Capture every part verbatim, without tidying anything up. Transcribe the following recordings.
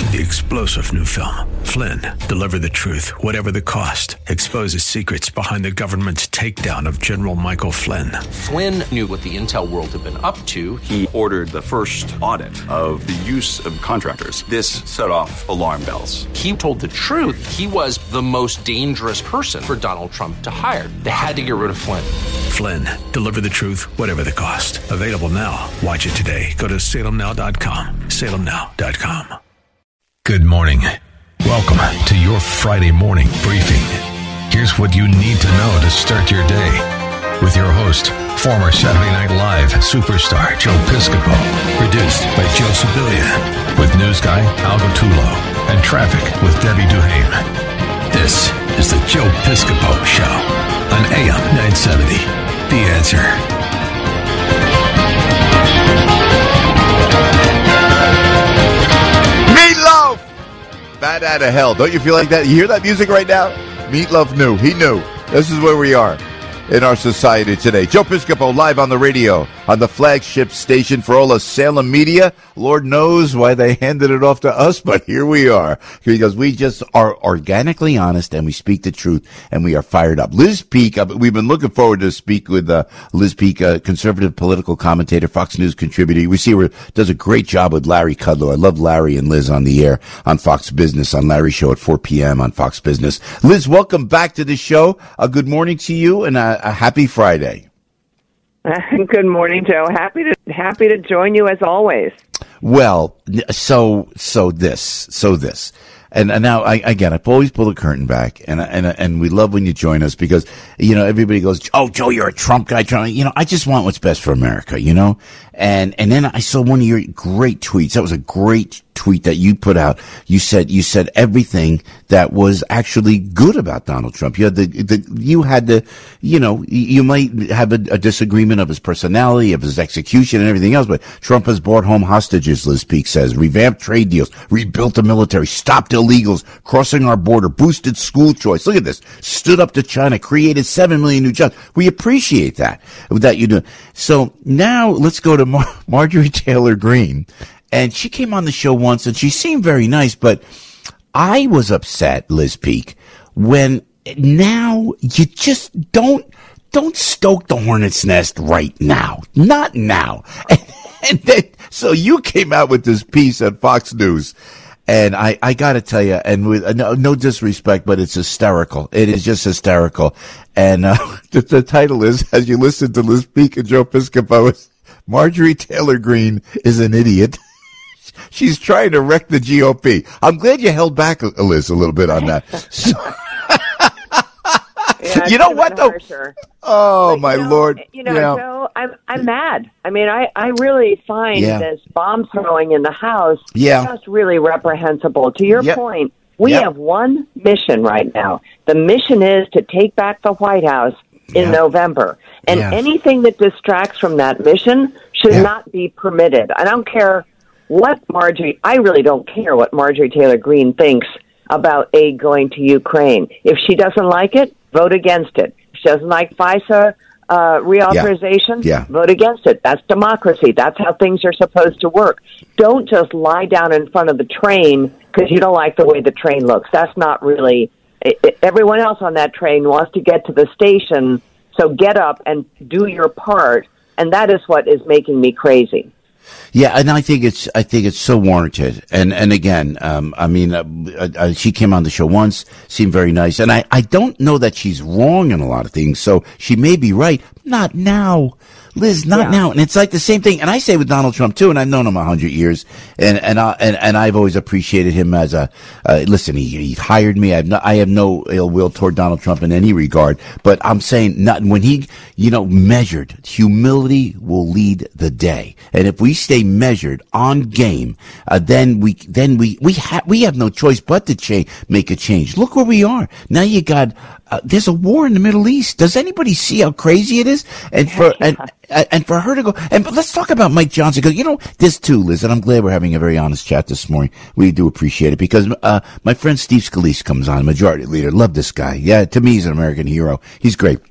the explosive new film, Flynn, Deliver the Truth, Whatever the Cost, exposes secrets behind the government's takedown of General Michael Flynn. Flynn knew what the intel world had been up to. He ordered the first audit of the use of contractors. This set off alarm bells. He told the truth. He was the most dangerous person for Donald Trump to hire. They had to get rid of Flynn. Flynn, Deliver the Truth, Whatever the Cost. Available now. Watch it today. Go to salem now dot com. salem now dot com. Good morning. Welcome to your Friday morning briefing. Here's what you need to know to start your day. With your host, former Saturday Night Live superstar Joe Piscopo. Produced by Joe Sibilia. With news guy Al Gattulo. And traffic with Debbie Duhame. This is the Joe Piscopo Show on A M nine seventy. The Answer. Meatloaf! Bad out of hell. Don't you feel like that? You hear that music right now? Meatloaf knew. He knew. This is where we are in our society today. Joe Piscopo live on the radio on the flagship station for all of Salem media. Lord knows why they handed it off to us, but here we are. Because we just are organically honest and we speak the truth and we are fired up. Liz Peek, uh, we've been looking forward to speak with uh, Liz Peek, a conservative political commentator, Fox News contributor. We see her does a great job with Larry Kudlow. I love Larry and Liz on the air on Fox Business, on Larry's show at four p.m. on Fox Business. Liz, welcome back to the show. A good morning to you and a, a happy Friday. Good morning, Joe. Happy to happy to join you as always. Well, so so this so this, and, and now I, again I always pull the curtain back, and and and we love when you join us because you know everybody goes, oh Joe, you're a Trump guy, trying you know I just want what's best for America, you know, and and then I saw one of your great tweets. That was a great tweet that you put out. You said you said everything that was actually good about Donald Trump. You had the, the you had the you know you might have a, a disagreement of his personality, of his execution, and everything else, but Trump has brought home hostages. Liz Peek says, revamped trade deals, rebuilt the military, stopped illegals crossing our border, boosted school choice. Look at this. Stood up to China, created seven million new jobs. We appreciate that that you do. So now let's go to Mar- Marjorie Taylor Greene. And she came on the show once, and she seemed very nice, but I was upset, Liz Peek, when now you just don't don't stoke the hornet's nest right now. Not now. And, and then, so you came out with this piece at Fox News, and I, I got to tell you, and with no, no disrespect, but it's hysterical. It is just hysterical. And uh, the, the title is, as you listen to Liz Peek and Joe Piscopo, Marjorie Taylor Greene is an idiot. She's trying to wreck the G O P. I'm glad you held back, Liz, a little bit on that. So, yeah, you know what, though? Harsher. Oh, but, my you know, Lord. You know, yeah. Joe, I'm, I'm mad. I mean, I, I really find yeah. this bomb throwing in the House yeah. just really reprehensible. To your yep. point, we yep. have one mission right now. The mission is to take back the White House in yeah. November. And yeah. anything that distracts from that mission should yeah. not be permitted. I don't care what Marjorie, I really don't care what Marjorie Taylor Greene thinks about aid going to Ukraine. If she doesn't like it, vote against it. If she doesn't like FISA uh, reauthorization, yeah. Yeah. vote against it. That's democracy. That's how things are supposed to work. Don't just lie down in front of the train because you don't like the way the train looks. That's not really, it, it, everyone else on that train wants to get to the station, so get up and do your part, and that is what is making me crazy. Yeah, and I think it's I think it's so warranted. And and again, um, I mean, uh, uh, she came on the show once, seemed very nice, and I, I don't know that she's wrong in a lot of things. So she may be right. Not now, Liz. Not yeah. now. And it's like the same thing. And I say with Donald Trump too. And I've known him a hundred years, and and I and, and I've always appreciated him as a uh, listen. He he hired me. I have no I have no ill will toward Donald Trump in any regard. But I'm saying not when he you know measured. Humility will lead the day, and if we stay measured on game, uh, then we then we we have we have no choice but to change, make a change. Look where we are now. You got uh, there's a war in the Middle East. Does anybody see how crazy it is? And for and and for her to go and but let's talk about Mike Johnson, because you know this too, Liz. And I'm glad we're having a very honest chat this morning. We do appreciate it because uh, my friend Steve Scalise comes on, Majority Leader. Love this guy. Yeah, to me he's an American hero. He's great.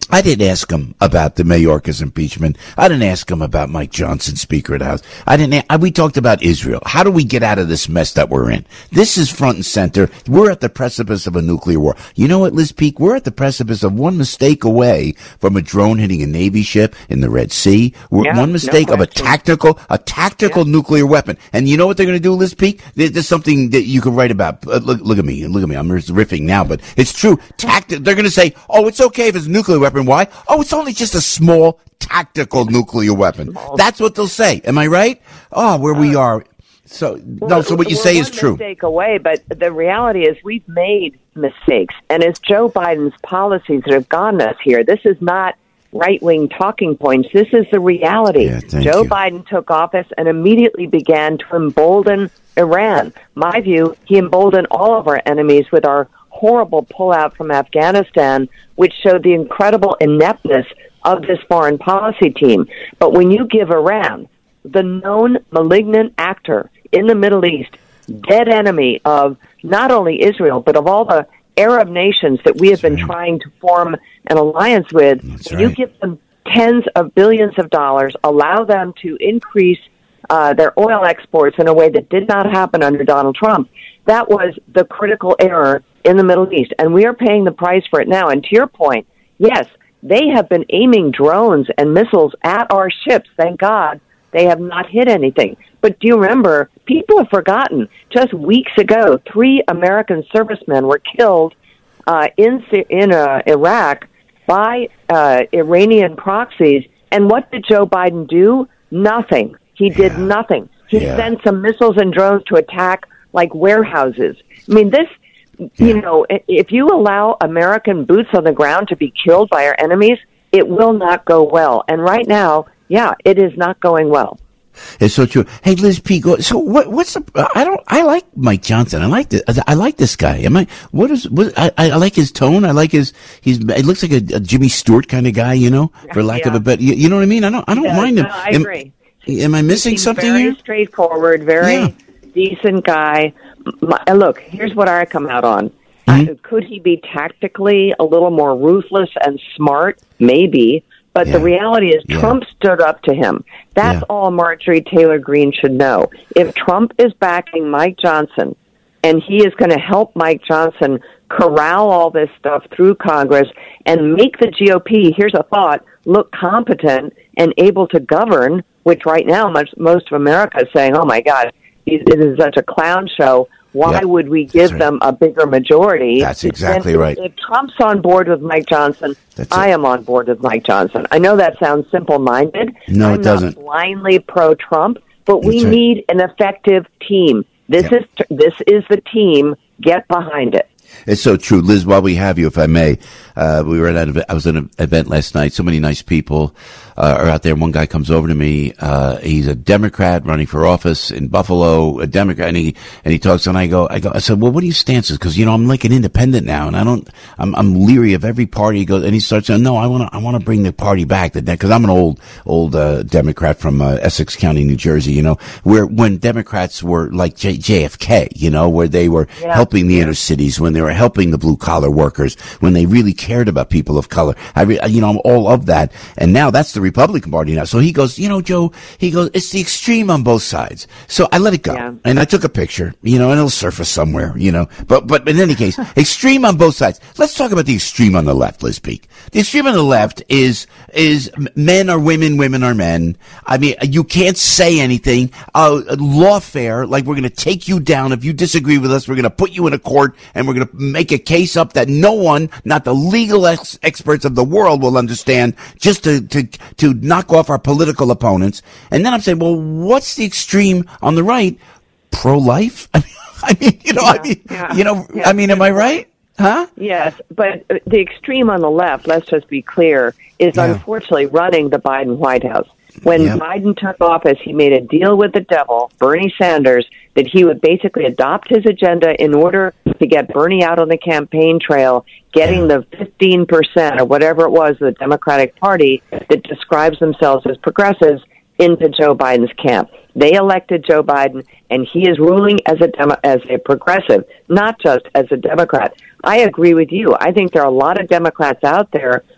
I didn't ask him about the Mayorkas impeachment. I didn't ask him about Mike Johnson, Speaker of the House. I didn't. A- we talked about Israel. How do we get out of this mess that we're in? This is front and center. We're at the precipice of a nuclear war. You know what, Liz Peek? We're at the precipice of one mistake away from a drone hitting a Navy ship in the Red Sea. We're yeah, one mistake no of a tactical, a tactical yeah. nuclear weapon. And you know what they're going to do, Liz Peek? There's something that you can write about. Uh, look, look at me. Look at me. I'm riffing now, but it's true. Tacti- they're going to say, oh, it's okay if it's a nuclear weapon. Why? Oh, it's only just a small tactical nuclear weapon. That's what they'll say. Am I right? Oh, where we are. So no. So what you say is true. Mistake away, but the reality is we've made mistakes, and it's Joe Biden's policies that have gotten us here. This is not right-wing talking points. This is the reality. Yeah, Joe you. Biden took office and immediately began to embolden Iran. My view, he emboldened all of our enemies with our horrible pullout from Afghanistan, which showed the incredible ineptness of this foreign policy team. But when you give Iran, the known malignant actor in the Middle East, dead enemy of not only Israel, but of all the Arab nations that we have That's been right. trying to form an alliance with, That's when you right. give them tens of billions of dollars, allow them to increase uh, their oil exports in a way that did not happen under Donald Trump, that was the critical error in the Middle East, and we are paying the price for it now. And to your point, yes, they have been aiming drones and missiles at our ships. Thank God they have not hit anything. But do you remember, people have forgotten, just weeks ago, three American servicemen were killed uh, in in uh, Iraq by uh, Iranian proxies. And what did Joe Biden do? Nothing. He did Yeah. nothing. He Yeah. sent some missiles and drones to attack, like, warehouses. I mean, this... You know, if you allow American boots on the ground to be killed by our enemies, it will not go well. And right now, yeah, it is not going well. It's so true. Hey, Liz P. So what? What's the? I don't. I like Mike Johnson. I like this. I like this guy. Am I? What is? What? I, I like his tone. I like his. He's. It looks like a, a Jimmy Stewart kind of guy. You know, for lack yeah. of a better. You, you know what I mean? I don't. I don't Yeah, mind him. no, I am, agree. Am I missing He's something very here? straightforward, very Yeah. decent guy. My, look, here's what I come out on. Mm-hmm. Uh, could he be tactically a little more ruthless and smart? Maybe. But Yeah. the reality is Yeah. Trump stood up to him. That's Yeah. all Marjorie Taylor Greene should know. If Trump is backing Mike Johnson and he is going to help Mike Johnson corral all this stuff through Congress and make the G O P, here's a thought, look competent and able to govern, which right now much, most of America is saying, oh my God, it is such a clown show. Why Yeah, would we give right. them a bigger majority? That's exactly And right. If Trump's on board with Mike Johnson, That's I it. am on board with Mike Johnson. I know that sounds simple-minded. No, I'm it doesn't. not blindly pro-Trump, but we That's right. need an effective team. This Yeah. is this is the team. Get behind it. It's so true, Liz. While we have you, if I may, uh, we were at an, I was at an event last night. So many nice people uh, are out there. One guy comes over to me. Uh, he's a Democrat running for office in Buffalo, a Democrat, and he and he talks. And I go, I go, I said, well, what are your stances? Because you know, I'm like an independent now, and I don't, I'm I'm leery of every party. He goes, and he starts saying, no, I want to, I want to bring the party back. That because I'm an old old uh, Democrat from uh, Essex County, New Jersey. You know, where when Democrats were like J- JFK, you know, where they were Yeah. helping the inner cities, when they were helping the blue collar workers, when they really cared about people of color. I, re, you know, I'm all of that. And now that's the Republican Party now. So he goes, you know, Joe, he goes, it's the extreme on both sides. So I let it go. Yeah. And I took a picture, you know, and it'll surface somewhere, you know, but, but in any case, extreme on both sides. Let's talk about the extreme on the left, Liz Peek. The extreme on the left is, is men are women, women are men. I mean, you can't say anything. Uh, lawfare, like we're going to take you down. If you disagree with us, we're going to put you in a court and we're going to make a case up that no one, not the legal ex- experts of the world will understand, just to, to, to knock off our political opponents. And then I'm saying, well, what's the extreme on the right? Pro-life? I mean, you know, Yeah, I mean, yeah, you know, yeah. I mean, am I right? Huh? Yes, but uh, the extreme on the left, let's just be clear, is Yeah. unfortunately running the Biden White House. When Yep. Biden took office, he made a deal with the devil, Bernie Sanders, that he would basically adopt his agenda in order to get Bernie out on the campaign trail, getting the fifteen percent or whatever it was, the Democratic Party that describes themselves as progressives into Joe Biden's camp. They elected Joe Biden, and he is ruling as a Demo- as a progressive, not just as a Democrat. I agree with you. I think there are a lot of Democrats out there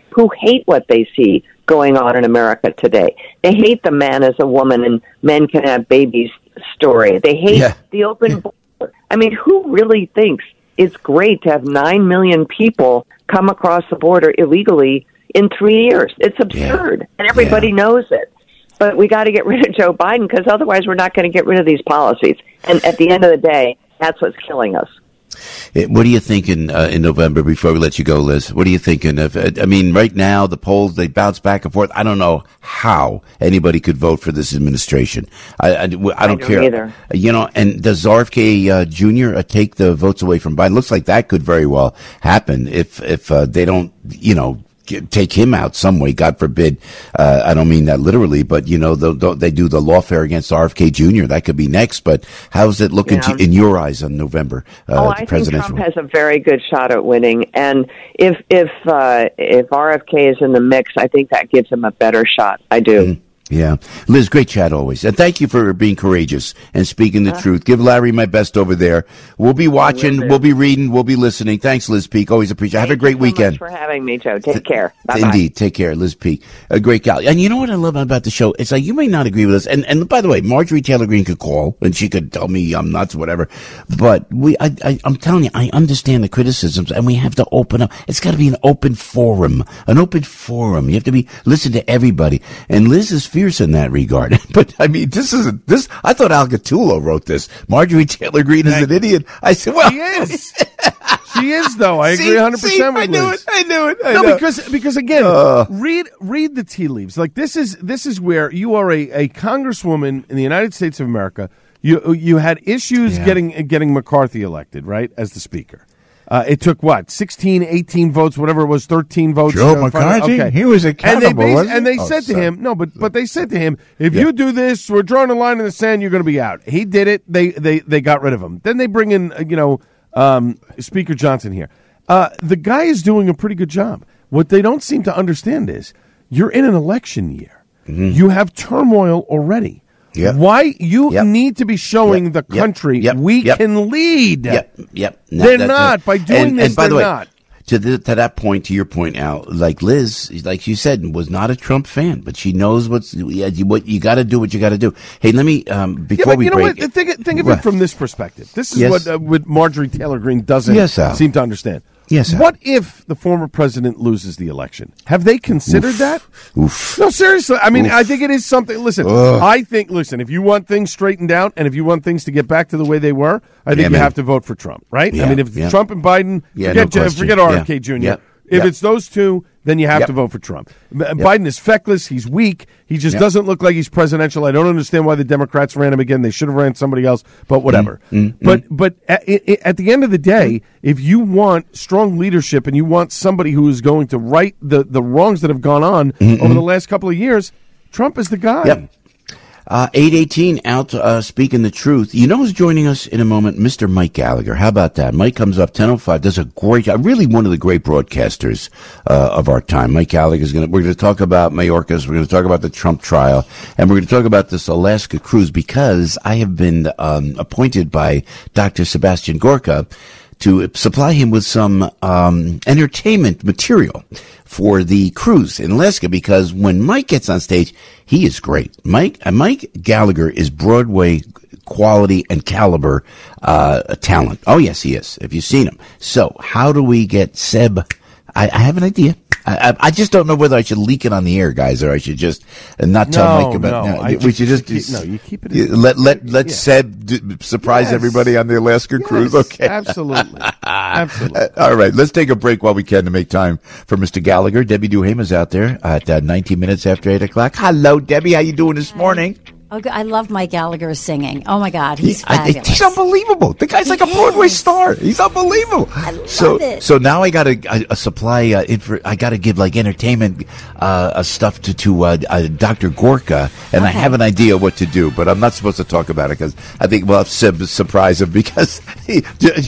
who hate what they see going on in America today. They hate the man as a woman and men can have babies story. They hate Yeah. the open border. I mean, who really thinks it's great to have nine million people come across the border illegally in three years? It's absurd, and everybody Yeah. knows it. But we got to get rid of Joe Biden because otherwise we're not going to get rid of these policies. And at the end of the day, that's what's killing us. Eh, What are you thinking uh, in November before we let you go, Liz? What are you thinking of? I mean, right now, the polls, they bounce back and forth. I don't know how anybody could vote for this administration. I, I, I don't I don't care. either. You know, and does R F K uh, Junior uh, take the votes away from Biden? Looks like that could very well happen if, if uh, they don't, you know, get- take him out some way. God forbid. Uh, I don't mean that literally, but, you know, the, the, they do the lawfare against R F K Junior That could be next. But how's it looking Yeah. to, in your eyes on November? Uh, Oh, the I think presidential? Trump has a very good shot at winning, and if if uh, if R F K is in the mix, I think that gives him a better shot. I do. Yeah. Liz, great chat always. And thank you for being courageous and speaking the truth. Give Larry my best over there. We'll be watching, do. we'll be reading, we'll be listening. Thanks, Liz Peek. Always appreciate it. Have a Thank great you so weekend. much for having me, Joe. Take care. Bye bye. Indeed. Take care, Liz Peek. A great gal. And you know what I love about the show? It's like you may not agree with us. And and by the way, Marjorie Taylor Greene could call and she could tell me I'm nuts, whatever. But we, I, I, I'm telling you, I understand the criticisms, and we have to open up. It's got to be an open forum, an open forum. You have to be listen to everybody. And Liz is fierce in that regard. But I mean, this is this. I thought Al Gattulo wrote this. Marjorie Taylor Greene is an idiot. I said, well, She is. She is, though. I agree See, one hundred see, percent with I knew Liz. it. I knew it. I No, know. because because again, Uh. read read the tea leaves. Like this is this is where you are a, a congresswoman in the United States of America. You you had issues Yeah. getting getting McCarthy elected, right, as the speaker. Uh, it took what sixteen, eighteen votes, whatever it was, thirteen votes. Joe uh, finally- McCarthy? He was and they accountable, bas- wasn't and he? they Oh, said to sorry. him, no, but but they said to him, if you do this, we're drawing a line in the sand. You're going to be out. He did it. They they they got rid of him. Then they bring in uh, you know um, Speaker Johnson here. Uh, the guy is doing a pretty good job. What they don't seem to understand is you're in an election year. You have turmoil already. Yep. Why you Yep. need to be showing Yep. the Yep. country Yep. we Yep. can lead. Yep, yep. No, They're that's not. it. By doing and, this, and by they're the way, not. To, the, to that point, to your point, Al, like Liz, like you said, was not a Trump fan, but she knows what's yeah, you- what you got to do. What you got to do. Hey, let me um, Yeah, before but we you know break. what? Think, think of What? it from this perspective. This is Yes. what, uh, what Marjorie Taylor Greene doesn't Yes, Al. seem to understand. Yes, Al. What if the former president loses the election? Have they considered that? Oof. No, seriously. I mean, Oof. I think it is something. Listen, Ugh. I think, listen, if you want things straightened out and if you want things to get back to the way they were, I think Yeah, you man. have to vote for Trump, right? Yeah, I mean, if yeah. Trump and Biden, Yeah, forget, no question. forget R F K Yeah. Junior Yep. If Yep. it's those two, then you have Yep. to vote for Trump. B- Biden is feckless. He's weak. He just Yep. doesn't look like he's presidential. I don't understand why the Democrats ran him again. They should have ran somebody else, but whatever. Mm, But but at, at the end of the day, if you want strong leadership and you want somebody who is going to right the, the wrongs that have gone on over the last couple of years, Trump is the guy. Yep. Uh, eight eighteen out uh, speaking the truth. You know who's joining us in a moment? Mister Mike Gallagher. How about that? Mike comes up ten oh five, does a great job. Really one of the great broadcasters uh, of our time. Mike Gallagher is going to, we're going to talk about Mayorkas. We're going to talk about the Trump trial. And we're going to talk about this Alaska cruise because I have been um, appointed by Doctor Sebastian Gorka to supply him with some um, entertainment material for the cruise in Alaska, because when Mike gets on stage, he is great. Mike uh, Mike Gallagher is Broadway quality and caliber uh, talent. Oh, yes, he is, if you've seen him. So how do we get Seb? I, I have an idea. I, I, I just don't know whether I should leak it on the air, guys, or I should just uh, not tell No, Mike about no, no, I we just- should just keep- no, you keep it yeah, in- let let let yeah. Seb d- surprise Yes. everybody on the Alaska cruise. Yes, Okay, absolutely. Absolutely. Uh, all right, let's take a break while we can to make time for Mister Gallagher. Debbie Duhama's out there at uh, nineteen minutes after eight o'clock. Hello, Debbie. How you doing this morning? Oh, I love Mike Gallagher singing. Oh my God, he's I- fabulous. he's unbelievable. The guy's like a He Broadway is. star. He's unbelievable. I love so, it. so now I got to uh, supply. Uh, info, I got to give like entertainment uh, uh, stuff to to uh, uh, Doctor Gorka, and I Okay. have an idea what to do, but I'm not supposed to talk about it because I think we'll have Seb surprise him because he,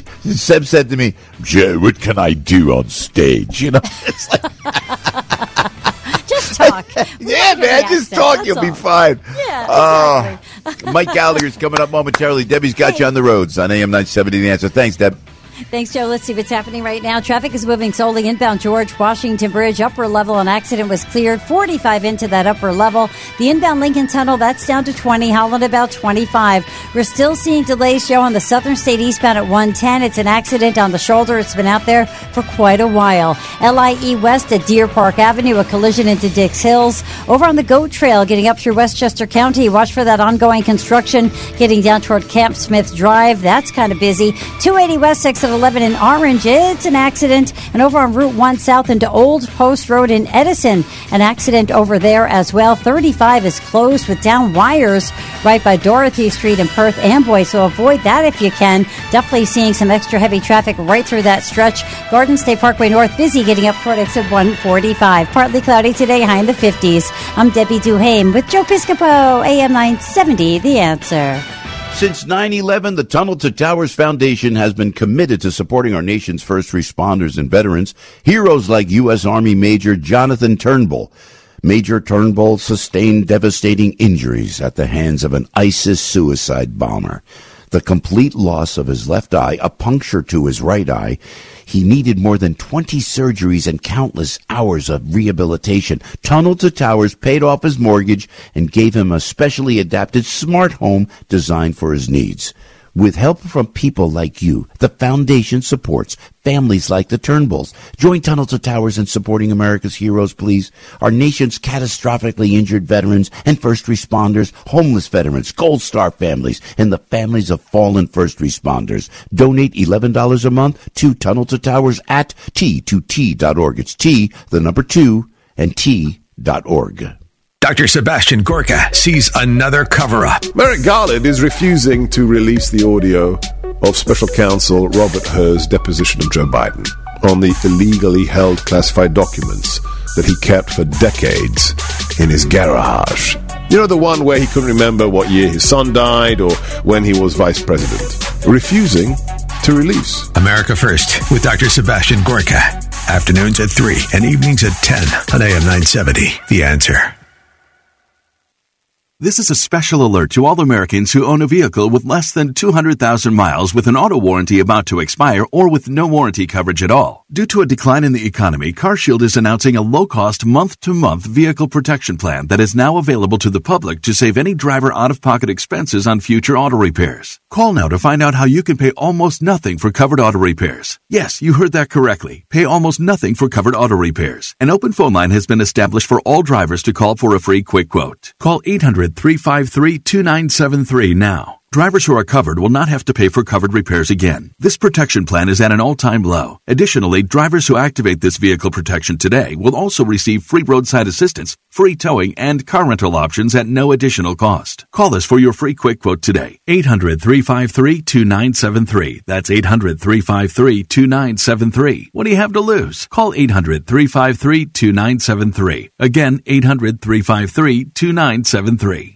Seb said to me, "Joe, what can I do on stage?" You know, it's like. Just talk. We Yeah, like your man, just accent, talk. that's You'll be all. fine. Yeah, Uh, exactly. Mike Gallagher's coming up momentarily. Debbie's got you on the roads on A M nine seventy. The Answer. Thanks, Deb. Thanks, Joe. Let's see what's happening right now. Traffic is moving slowly inbound George Washington Bridge. Upper level, an accident was cleared. forty-five into that upper level. The inbound Lincoln Tunnel, that's down to twenty. Howland about twenty-five. We're still seeing delays, Joe, on the Southern State eastbound at one ten. It's an accident on the shoulder. It's been out there for quite a while. L I E West at Deer Park Avenue, a collision into Dix Hills. Over on the Goat Trail, getting up through Westchester County. Watch for that ongoing construction getting down toward Camp Smith Drive. That's kind of busy. two eighty West, exit eleven in Orange. It's an accident. And over on Route one South into Old Post Road in Edison, an accident over there as well. thirty-five is closed with down wires right by Dorothy Street in Perth Amboy, so avoid that if you can. Definitely seeing some extra heavy traffic right through that stretch. Garden State Parkway North busy getting up toward exit one forty-five. Partly cloudy today, high in the fifties. I'm Debbie Duhame with Joe Piscopo, A M nine seventy, The Answer. Since nine eleven, the Tunnel to Towers Foundation has been committed to supporting our nation's first responders and veterans, heroes like U S. Army Major Jonathan Turnbull. Major Turnbull sustained devastating injuries at the hands of an ISIS suicide bomber. The complete loss of his left eye, a puncture to his right eye. He needed more than twenty surgeries and countless hours of rehabilitation. Tunnel to Towers paid off his mortgage and gave him a specially adapted smart home designed for his needs. With help from people like you, the foundation supports families like the Turnbulls. Join Tunnel to Towers in supporting America's heroes, please. Our nation's catastrophically injured veterans and first responders, homeless veterans, Gold Star families, and the families of fallen first responders. Donate eleven dollars a month to Tunnel to Towers at T two T dot org. It's T, the number two, and T dot org. Doctor Sebastian Gorka sees another cover-up. Merrick Garland is refusing to release the audio of Special Counsel Robert Hur's deposition of Joe Biden on the illegally held classified documents that he kept for decades in his garage. You know, the one where he couldn't remember what year his son died or when he was vice president. Refusing to release. America First with Doctor Sebastian Gorka. Afternoons at three and evenings at ten on A M nine seventy. The Answer. This is a special alert to all Americans who own a vehicle with less than two hundred thousand miles with an auto warranty about to expire or with no warranty coverage at all. Due to a decline in the economy, CarShield is announcing a low-cost month-to-month vehicle protection plan that is now available to the public to save any driver out-of-pocket expenses on future auto repairs. Call now to find out how you can pay almost nothing for covered auto repairs. Yes, you heard that correctly. Pay almost nothing for covered auto repairs. An open phone line has been established for all drivers to call for a free quick quote. Call eight hundred, three five three, two nine seven three now. Drivers who are covered will not have to pay for covered repairs again. This protection plan is at an all-time low. Additionally, drivers who activate this vehicle protection today will also receive free roadside assistance, free towing, and car rental options at no additional cost. Call us for your free quick quote today. eight hundred, three five three, two nine seven three. That's eight hundred, three five three, two nine seven three. What do you have to lose? Call eight hundred, three five three, two nine seven three. Again, eight hundred, three five three, two nine seven three.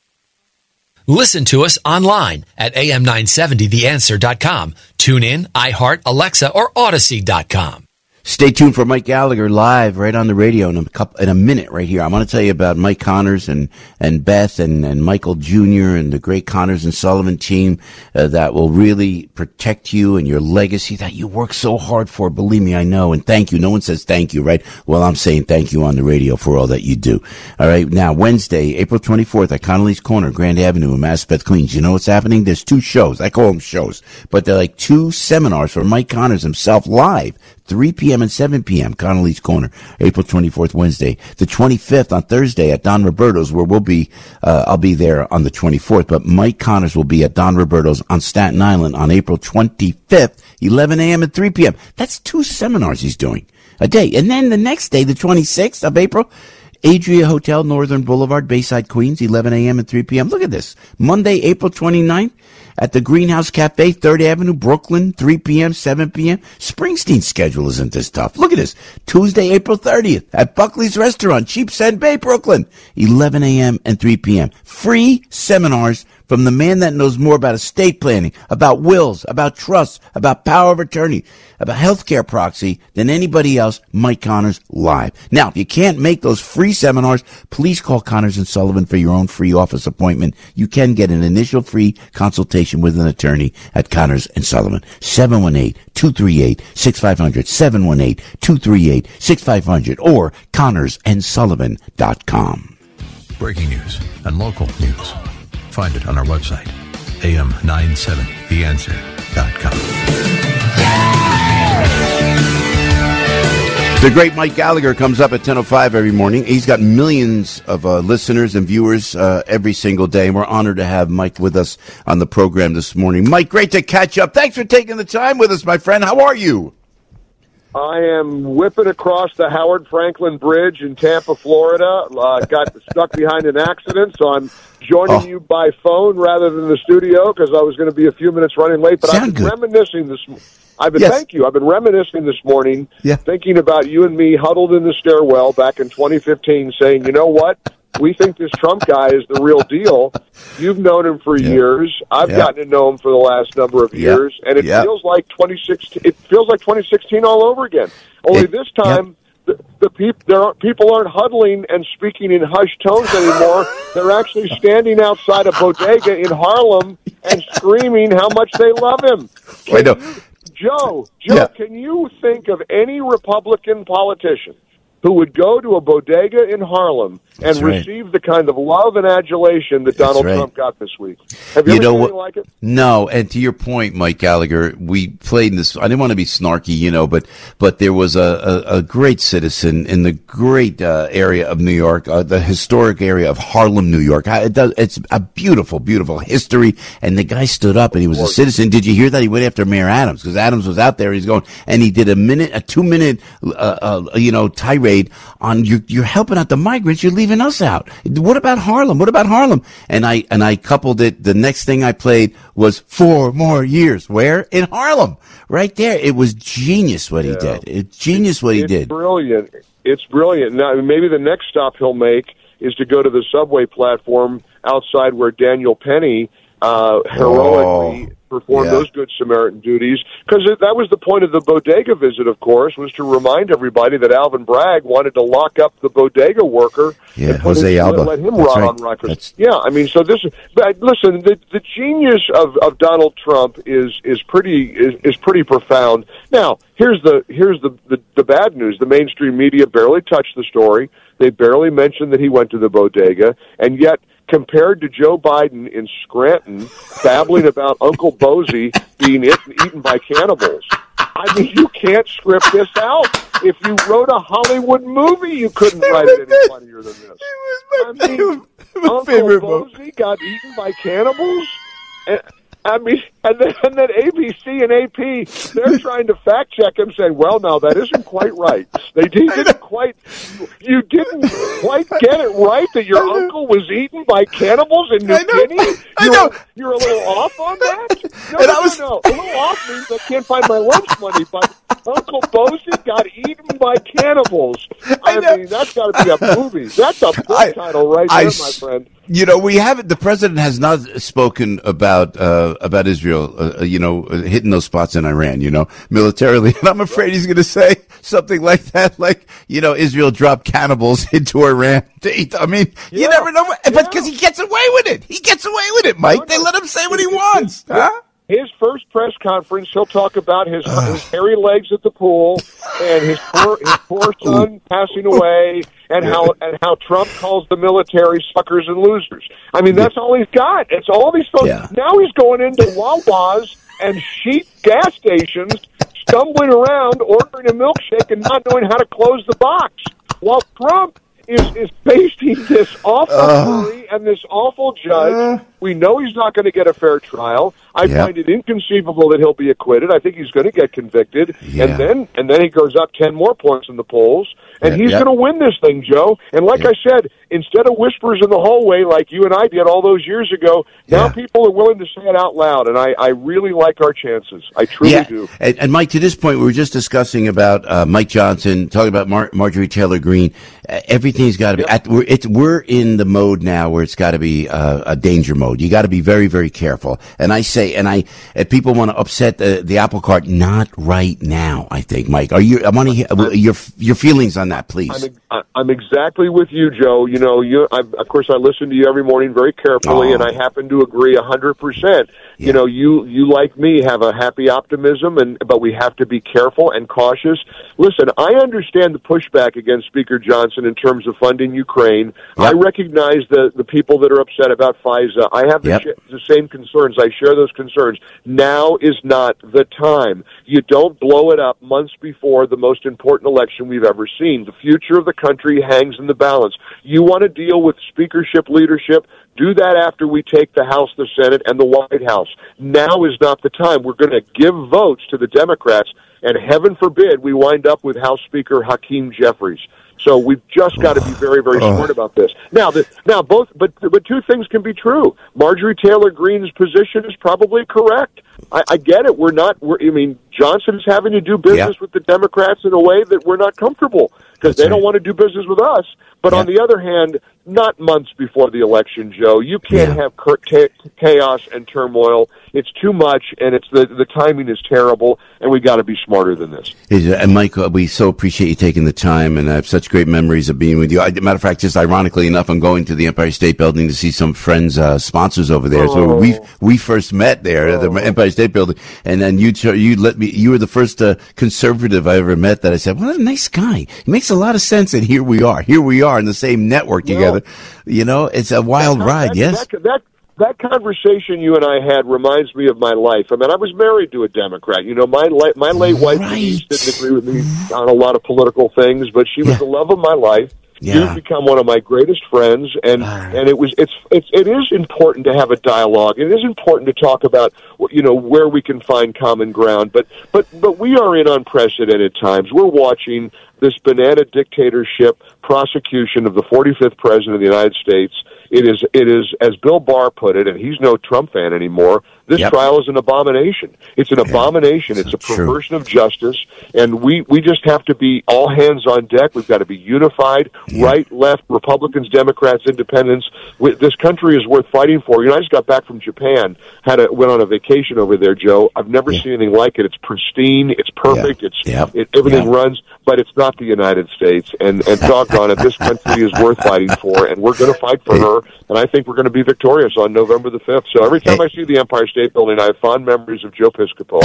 Listen to us online at A M nine seventy the answer dot com. Tune in, iHeart, Alexa, or Odyssey dot com. Stay tuned for Mike Gallagher live right on the radio in a couple, in a minute right here. I want to tell you about Mike Connors and, and Beth and, and Michael Junior and the great Connors and Sullivan team uh, that will really protect you and your legacy that you work so hard for. Believe me, I know. And thank you. No one says thank you, right? Well, I'm saying thank you on the radio for all that you do. All right. Now, Wednesday, April twenty-fourth at Connolly's Corner, Grand Avenue in Maspeth, Queens. You know what's happening? There's two shows. I call them shows, but they're like two seminars for Mike Connors himself live. three p.m. and seven p.m. Connolly's Corner, April twenty-fourth, Wednesday. The twenty-fifth on Thursday at Don Roberto's, where we'll be, uh, I'll be there on the twenty-fourth, but Mike Connors will be at Don Roberto's on Staten Island on April twenty-fifth, eleven a.m. and three p.m. That's two seminars he's doing a day. And then the next day, the twenty-sixth of April, Adria Hotel, Northern Boulevard, Bayside, Queens, eleven a.m. and three p.m. Look at this. Monday, April twenty-ninth, at the Greenhouse Cafe, third Avenue, Brooklyn, three p.m., seven p.m. Springsteen's schedule isn't this tough. Look at this. Tuesday, April thirtieth, at Buckley's Restaurant, Sheepshead Bay, Brooklyn, eleven a.m. and three p.m. Free seminars from the man that knows more about estate planning, about wills, about trusts, about power of attorney, about healthcare proxy than anybody else, Mike Connors live. Now, if you can't make those free seminars, please call Connors and Sullivan for your own free office appointment. You can get an initial free consultation with an attorney at Connors and Sullivan. seven one eight, two three eight, six five zero zero, seven one eight, two three eight, six five zero zero, or connors and sullivan dot com. Breaking news and local news. Find it on our website, A M nine seventy the answer dot com. The great Mike Gallagher comes up at ten oh five every morning. He's got millions of uh, listeners and viewers uh, every single day, and we're honored to have Mike with us on the program this morning. Mike, great to catch up. Thanks for taking the time with us, my friend. How are you? I am whipping across the Howard Franklin Bridge in Tampa, Florida. Uh, got stuck behind an accident, so I'm joining oh. you by phone rather than the studio because I was going to be a few minutes running late. But Sound I've been good. reminiscing this morning. I've been yes. thank you. I've been reminiscing this morning, yeah. thinking about you and me huddled in the stairwell back in twenty fifteen, saying, "You know what? We think this Trump guy is the real deal. You've known him for yeah. years. I've yeah. gotten to know him for the last number of yeah. years, and it yeah. feels like twenty sixteen. It feels like twenty sixteen all over again. Only it, this time." Yeah. The, the peop, there are, people aren't huddling and speaking in hushed tones anymore. They're actually standing outside a bodega in Harlem and screaming how much they love him. I know. You, Joe, Joe, yeah. can you think of any Republican politician who would go to a bodega in Harlem That's and right. receive the kind of love and adulation that Donald right. Trump got this week? Have you, You ever know seen what? anything like it? No, and to your point, Mike Gallagher, we played in this. I didn't want to be snarky, you know, but but there was a, a, a great citizen in the great uh, area of New York, uh, the historic area of Harlem, New York. It does, it's a beautiful, beautiful history. And the guy stood up and he was a citizen. Did you hear that? He went after Mayor Adams because Adams was out there. He's going and he did a minute, a two minute, uh, uh, you know, tirade on you. You're helping out the migrants. You're leaving us out. What about Harlem? What about Harlem? And I and I coupled it. The next thing I played was four more years. Where? In Harlem, right there. It was genius what yeah. he did. It's genius what he it's did. Brilliant. It's brilliant. Now maybe the next stop he'll make is to go to the subway platform outside where Daniel Penny uh, heroically. Oh. perform yeah. those good Samaritan duties, because that was the point of the bodega visit, of course, was to remind everybody that Alvin Bragg wanted to lock up the bodega worker yeah, and Jose him, Alba. let him That's rot right. on Rikers. That's... Yeah, I mean, so this is, but listen, the, the genius of, of Donald Trump is is pretty is, is pretty profound. Now, here's the here's the, the, the bad news. The mainstream media barely touched the story. They barely mentioned that he went to the bodega, and yet compared to Joe Biden in Scranton, babbling about Uncle Bosie being it, eaten by cannibals. I mean, you can't script this out. If you wrote a Hollywood movie, you couldn't write it any funnier than this. I mean, Uncle Bosie got eaten by cannibals? And, I mean, and then, and then A B C and A P, they're trying to fact check him, saying, well, no, that isn't quite right. They didn't quite, you didn't quite get it right that your uncle was eaten by cannibals in New Guinea? I know. You're, you're a little off on that? No, and no, I was... no, no. A little off means I can't find my lunch money, but Uncle Bosie got eaten by cannibals. I, I mean, that's got to be a movie. That's a book I, title right I, there, my friend. You know, we haven't. The president has not spoken about uh, about Israel. Uh, you know, hitting those spots in Iran. You know, militarily, and I'm afraid he's going to say something like that, like you know, Israel dropped cannibals into Iran to eat. I mean, yeah. you never know, but because yeah. he gets away with it, he gets away with it, Mike. No, no. They let him say what he wants. Huh? His first press conference, he'll talk about his, his hairy legs at the pool and his poor, his poor son passing away, and how and how Trump calls the military suckers and losers. I mean, that's all he's got. It's all he's supposed. Yeah. Now he's going into Wawa's and sheep gas stations, stumbling around, ordering a milkshake, and not knowing how to close the box. While Trump is is facing this awful uh, jury and this awful judge. Uh, we know he's not going to get a fair trial. I yeah. find it inconceivable that he'll be acquitted. I think he's going to get convicted, yeah. and then and then he goes up ten more points in the polls, and yeah, he's yeah. going to win this thing, Joe. And like yeah. I said, instead of whispers in the hallway like you and I did all those years ago, now yeah. people are willing to say it out loud, and I, I really like our chances. I truly yeah. do. And, and Mike, to this point, we were just discussing about uh, Mike Johnson, talking about Mar- Marjorie Taylor Greene. Uh, everything's got to be. Yep. At, we're, it's, we're in the mode now where it's got to be uh, a danger mode. You got to be very, very careful. And I say say, and I, if people want to upset the, the apple cart, not right now, I think, Mike. Are you, I want to hear your, your feelings on that, please. I'm, I'm exactly with you, Joe. You know, you, I, of course, I listen to you every morning very carefully, oh. and I happen to agree a hundred percent. You know, you, you like me have a happy optimism, and but we have to be careful and cautious. Listen, I understand the pushback against Speaker Johnson in terms of funding Ukraine. Yep. I recognize the, the people that are upset about FISA. I have the, yep. sh- the same concerns. I share those concerns. Now is not the time. You don't blow it up months before the most important election we've ever seen. The future of the country hangs in the balance. You want to deal with speakership leadership? Do that after we take the House, the Senate, and the White House. Now is not the time. We're going to give votes to the Democrats, and heaven forbid we wind up with House Speaker Hakeem Jeffries. So we've just got to be very, very smart about this. Now, the, now both, but but two things can be true. Marjorie Taylor Greene's position is probably correct. I, I get it. We're not. We're, I mean, Johnson is having to do business yeah. with the Democrats in a way that we're not comfortable because they right. don't want to do business with us. But yeah. on the other hand, not months before the election, Joe. You can't yeah. have chaos and turmoil. It's too much, and it's the the timing is terrible, and we got to be smarter than this. And Mike, we so appreciate you taking the time, and I have such great memories of being with you. As a matter of fact, just ironically enough, I'm going to the Empire State Building to see some friends, uh, sponsors over there. Oh. So we we first met there at the oh. Empire State Building, and then you you let me. You were the first uh, conservative I ever met that I said, "What a nice guy. He makes a lot of sense." And here we are. Here we are in the same network together. Well, you know, it's a wild that, ride. That, yes. That, that, That conversation you and I had reminds me of my life. I mean, I was married to a Democrat. You know, my late, my late wife right. Denise didn't agree with me on a lot of political things, but she was yeah. the love of my life. Yeah. You've become one of my greatest friends, and uh, and it was it's it's it is important to have a dialogue. It is important to talk about you know where we can find common ground. But but but we are in unprecedented times. We're watching this banana dictatorship prosecution of the forty-fifth president of the United States. It is, it is, as Bill Barr put it, and he's no Trump fan anymore, this yep. trial is an abomination. It's an yeah, abomination. It's a perversion true. of justice, and we, we just have to be all hands on deck. We've got to be unified, yeah. right, left, Republicans, Democrats, Independents. We, this country is worth fighting for. You know, I just got back from Japan, had a, went on a vacation over there, Joe. I've never yeah. seen anything like it. It's pristine. It's perfect. Yeah. It's yep. it, everything yep. runs, but it's not the United States. And, and doggone it, this country is worth fighting for, and we're going to fight for her. And I think we're going to be victorious on November the fifth. So every time hey. I see the Empire State Building, I have fond memories of Joe Piscopo.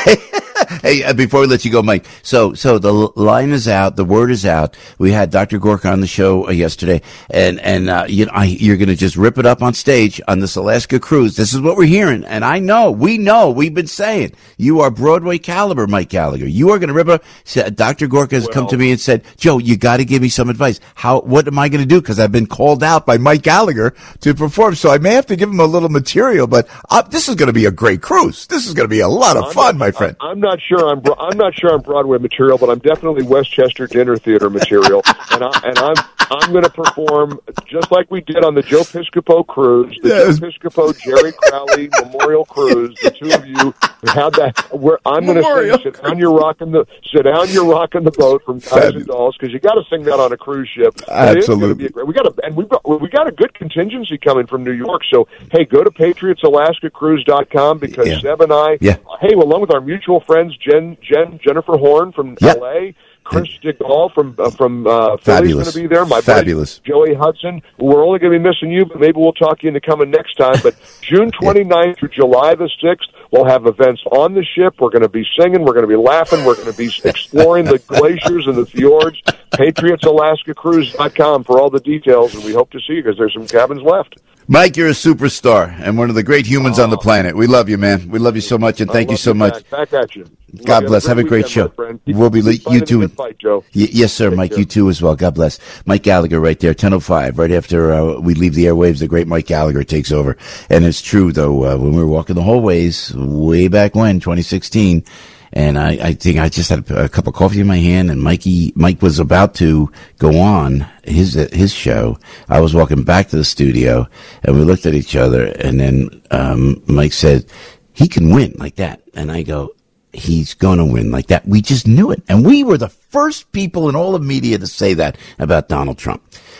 Hey, uh, before we let you go, Mike, so so the line is out, the word is out. We had Doctor Gorka on the show uh, yesterday, and and uh, you know I, you're going to just rip it up on stage on this Alaska cruise. This is what we're hearing, and I know, we know, we've been saying you are Broadway caliber, Mike Gallagher. You are going to rip it up. Doctor Gorka has well, come to me and said, Joe, you got to give me some advice. How? What am I going to do? Because I've been called out by Mike Gallagher to perform, so I may have to give him a little material. But uh, this is going to be a great cruise. This is going to be a lot of I'm fun, not, my friend. I'm not sure I'm I'm not sure I'm Broadway material, but I'm definitely Westchester Dinner Theater material, and I and I'm I'm going to perform just like we did on the Joe Piscopo cruise, the yes. Joe Piscopo Jerry Crowley Memorial Cruise. The two of you had that. Where I'm going to sing, sit down, you're rocking the sit down, you're rocking the boat from Guys and Dolls, because you got to sing that on a cruise ship. Absolutely, be a great, we got a, and we got we got a good contingency coming from New York. So hey, go to Patriots Alaska Cruise dot com because yeah. Seb and I, yeah. hey, well, along with our mutual friends Jen Jen Jennifer Horn from yep. L A. Chris DeGaulle from uh, from uh, Philly's going to be there. My Fabulous. buddy Joey Hudson. We're only going to be missing you, but maybe we'll talk you into coming next time. But June twenty-ninth through July the sixth, we'll have events on the ship. We're going to be singing. We're going to be laughing. We're going to be exploring the glaciers and the fjords. Patriots Alaska Cruise dot com for all the details, and we hope to see you because there's some cabins left. Mike, you're a superstar and one of the great humans oh. on the planet. We love you, man. We love you so much, and thank you so much. Back, back at you. God bless. Have a great show. We'll be you too. Fight, Joe. Y- yes, sir, Mike. You too as well. God bless. Mike Gallagher, right there, ten oh five. Right after uh, we leave the airwaves, the great Mike Gallagher takes over. And it's true, though. Uh, when we were walking the hallways way back when, twenty sixteen. And I, I think I just had a, a cup of coffee in my hand, and Mikey, Mike was about to go on his his show. I was walking back to the studio, and we looked at each other, and then um, Mike said, "He can win like that," and I go, "He's going to win like that." We just knew it, and we were the first people in all of media to say that about Donald Trump.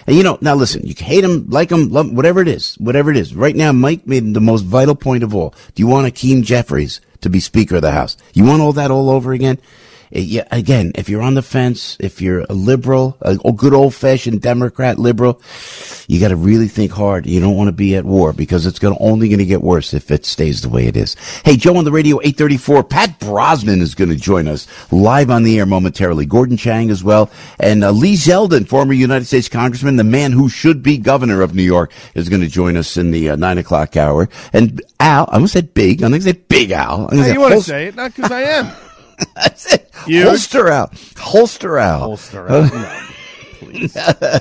And you know, now listen, you can hate him, like him, love him, whatever it is, whatever it is. Right now, Mike made the most vital point of all. Do you want Hakeem Jeffries to be Speaker of the House? You want all that all over again? Yeah, again, if you're on the fence, if you're a liberal, a good old-fashioned Democrat liberal, you got to really think hard. You don't want to be at war because it's going to only going to get worse if it stays the way it is. Hey, Joe on the radio, eight thirty-four. Pat Brosnan is going to join us live on the air momentarily. Gordon Chang as well. And uh, Lee Zeldin, former United States Congressman, the man who should be governor of New York, is going to join us in the uh, nine o'clock hour. And Al, I almost said Big. I'm going to say Big Al. Hey, you want to say it? Not because I am. That's it. Huge. Holster out. Holster out. Holster out. No, please.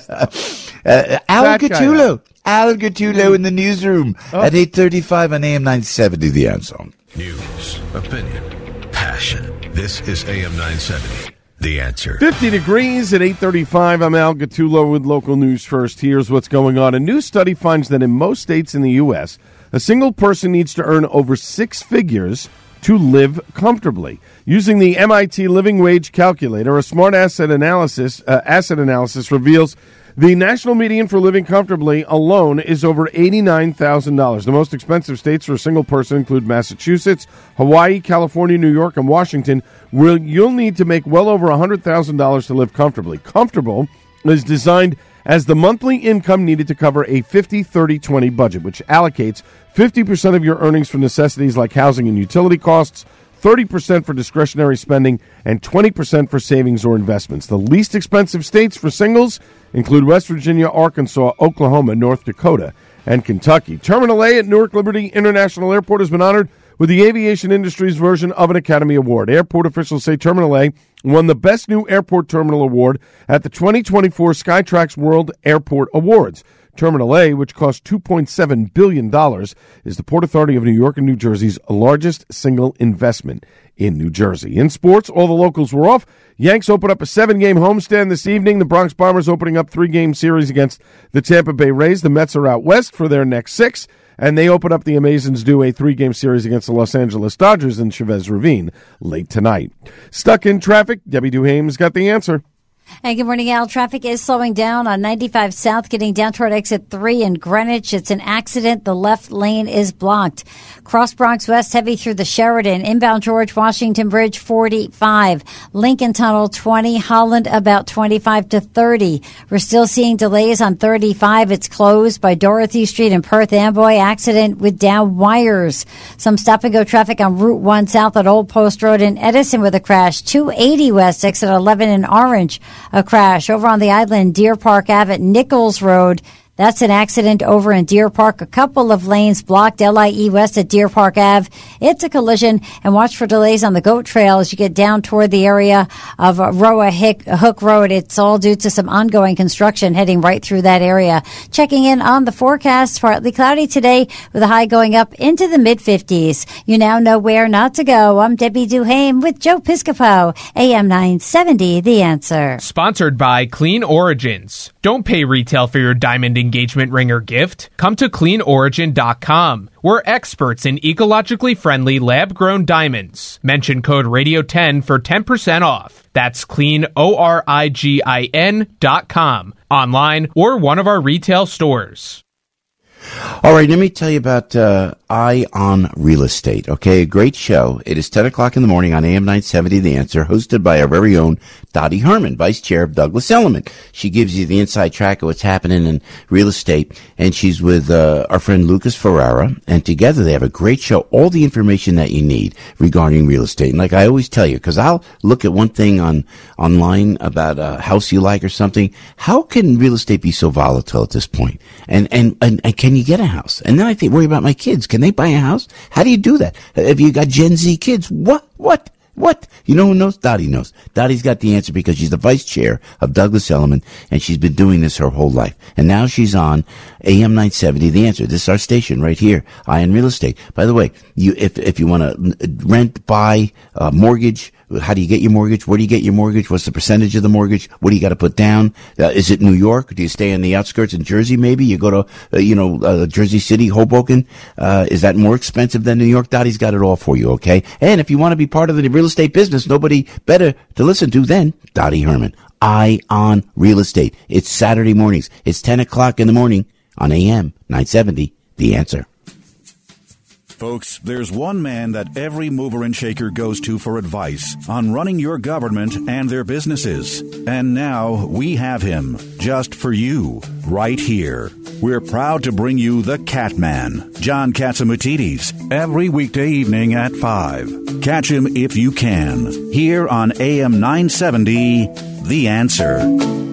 uh, Al Gattullo. Al Gattullo in the newsroom oh. at eight thirty-five on A M nine seventy, The Answer. News, opinion, passion. This is A M nine seventy, The Answer. fifty degrees at eight thirty-five. I'm Al Gattullo with local news first. Here's what's going on. A new study finds that in most states in the U S, a single person needs to earn over six figures to live comfortably. Using the M I T Living Wage Calculator, a smart asset analysis uh, asset analysis reveals the national median for living comfortably alone is over eighty-nine thousand dollars. The most expensive states for a single person include Massachusetts, Hawaii, California, New York, and Washington, where you'll need to make well over one hundred thousand dollars to live comfortably. Comfortable is designed as the monthly income needed to cover a fifty thirty twenty budget, which allocates fifty percent of your earnings for necessities like housing and utility costs, thirty percent for discretionary spending, and twenty percent for savings or investments. The least expensive states for singles include West Virginia, Arkansas, Oklahoma, North Dakota, and Kentucky. Terminal A at Newark Liberty International Airport has been honored with the aviation industry's version of an Academy Award. Airport officials say Terminal A won the Best New Airport Terminal Award at the twenty twenty-four Skytrax World Airport Awards. Terminal A, which cost two point seven billion dollars, is the Port Authority of New York and New Jersey's largest single investment in New Jersey. In sports, all the locals were off. Yanks open up a seven-game homestand this evening. The Bronx Bombers opening up three-game series against the Tampa Bay Rays. The Mets are out west for their next six, and they open up the Amazons do a three-game series against the Los Angeles Dodgers in Chavez Ravine late tonight. Stuck in traffic, Debbie Duhame's got the answer. And good morning, Al. Traffic is slowing down on ninety-five South, getting down toward exit three in Greenwich. It's an accident. The left lane is blocked. Cross Bronx West, heavy through the Sheridan. Inbound George Washington Bridge, forty-five. Lincoln Tunnel, twenty. Holland, about twenty-five to thirty. We're still seeing delays on thirty-five. It's closed by Dorothy Street and Perth Amboy. Accident with down wires. Some stop-and-go traffic on Route one South at Old Post Road in Edison with a crash. two eighty West, exit eleven in Orange. A crash over on the island, Deer Park Ave at Nichols Road. That's an accident over in Deer Park. A couple of lanes blocked. L I E West at Deer Park Ave. It's a collision. And watch for delays on the Goat Trail as you get down toward the area of Roa Hook Road. It's all due to some ongoing construction heading right through that area. Checking in on the forecast. Partly cloudy today with a high going up into the mid-fifties. You now know where not to go. I'm Debbie Duhame with Joe Piscopo. A M nine seventy, The Answer. Sponsored by Clean Origins. Don't pay retail for your diamond engagement ring or gift. Come to clean origin dot com. We're experts in ecologically friendly lab-grown diamonds. Mention code radio ten for ten percent off. That's clean origin dot com. Online or one of our retail stores. All right, let me tell you about uh, Eye on Real Estate, okay? A great show. It is ten o'clock in the morning on A M nine seventy, The Answer, hosted by our very own Dottie Herman, Vice Chair of Douglas Elliman. She gives you the inside track of what's happening in real estate, and she's with uh, our friend Lucas Ferrara, and together they have a great show, all the information that you need regarding real estate. And like I always tell you, because I'll look at one thing on online about a house you like or something, how can real estate be so volatile at this point? And, and, and, and can Can you get a house? And then I think, worry about my kids. Can they buy a house? How do you do that? Have you got Gen Z kids? What? What? What? You know who knows? Dottie knows. Dottie's got the answer because she's the vice chair of Douglas Elliman, and she's been doing this her whole life. And now she's on A M nine seventy, The Answer. This is our station right here, Eye on Real Estate. By the way, you if if you want to rent, buy, uh, mortgage, how do you get your mortgage? Where do you get your mortgage? What's the percentage of the mortgage? What do you got to put down? Uh, is it New York? Do you stay on the outskirts in Jersey maybe? You go to, uh, you know, uh, Jersey City, Hoboken? Uh, is that more expensive than New York? Dottie's got it all for you, okay? And if you want to be part of the real estate business, nobody better to listen to than Dottie Herman. Eye on Real Estate. It's Saturday mornings. It's ten o'clock in the morning on A M nine seventy, The Answer. Folks, there's one man that every mover and shaker goes to for advice on running your government and their businesses. And now we have him just for you right here. We're proud to bring you the Cat Man, John Catsimatidis, every weekday evening at five. Catch him if you can, here on A M nine seventy, The Answer.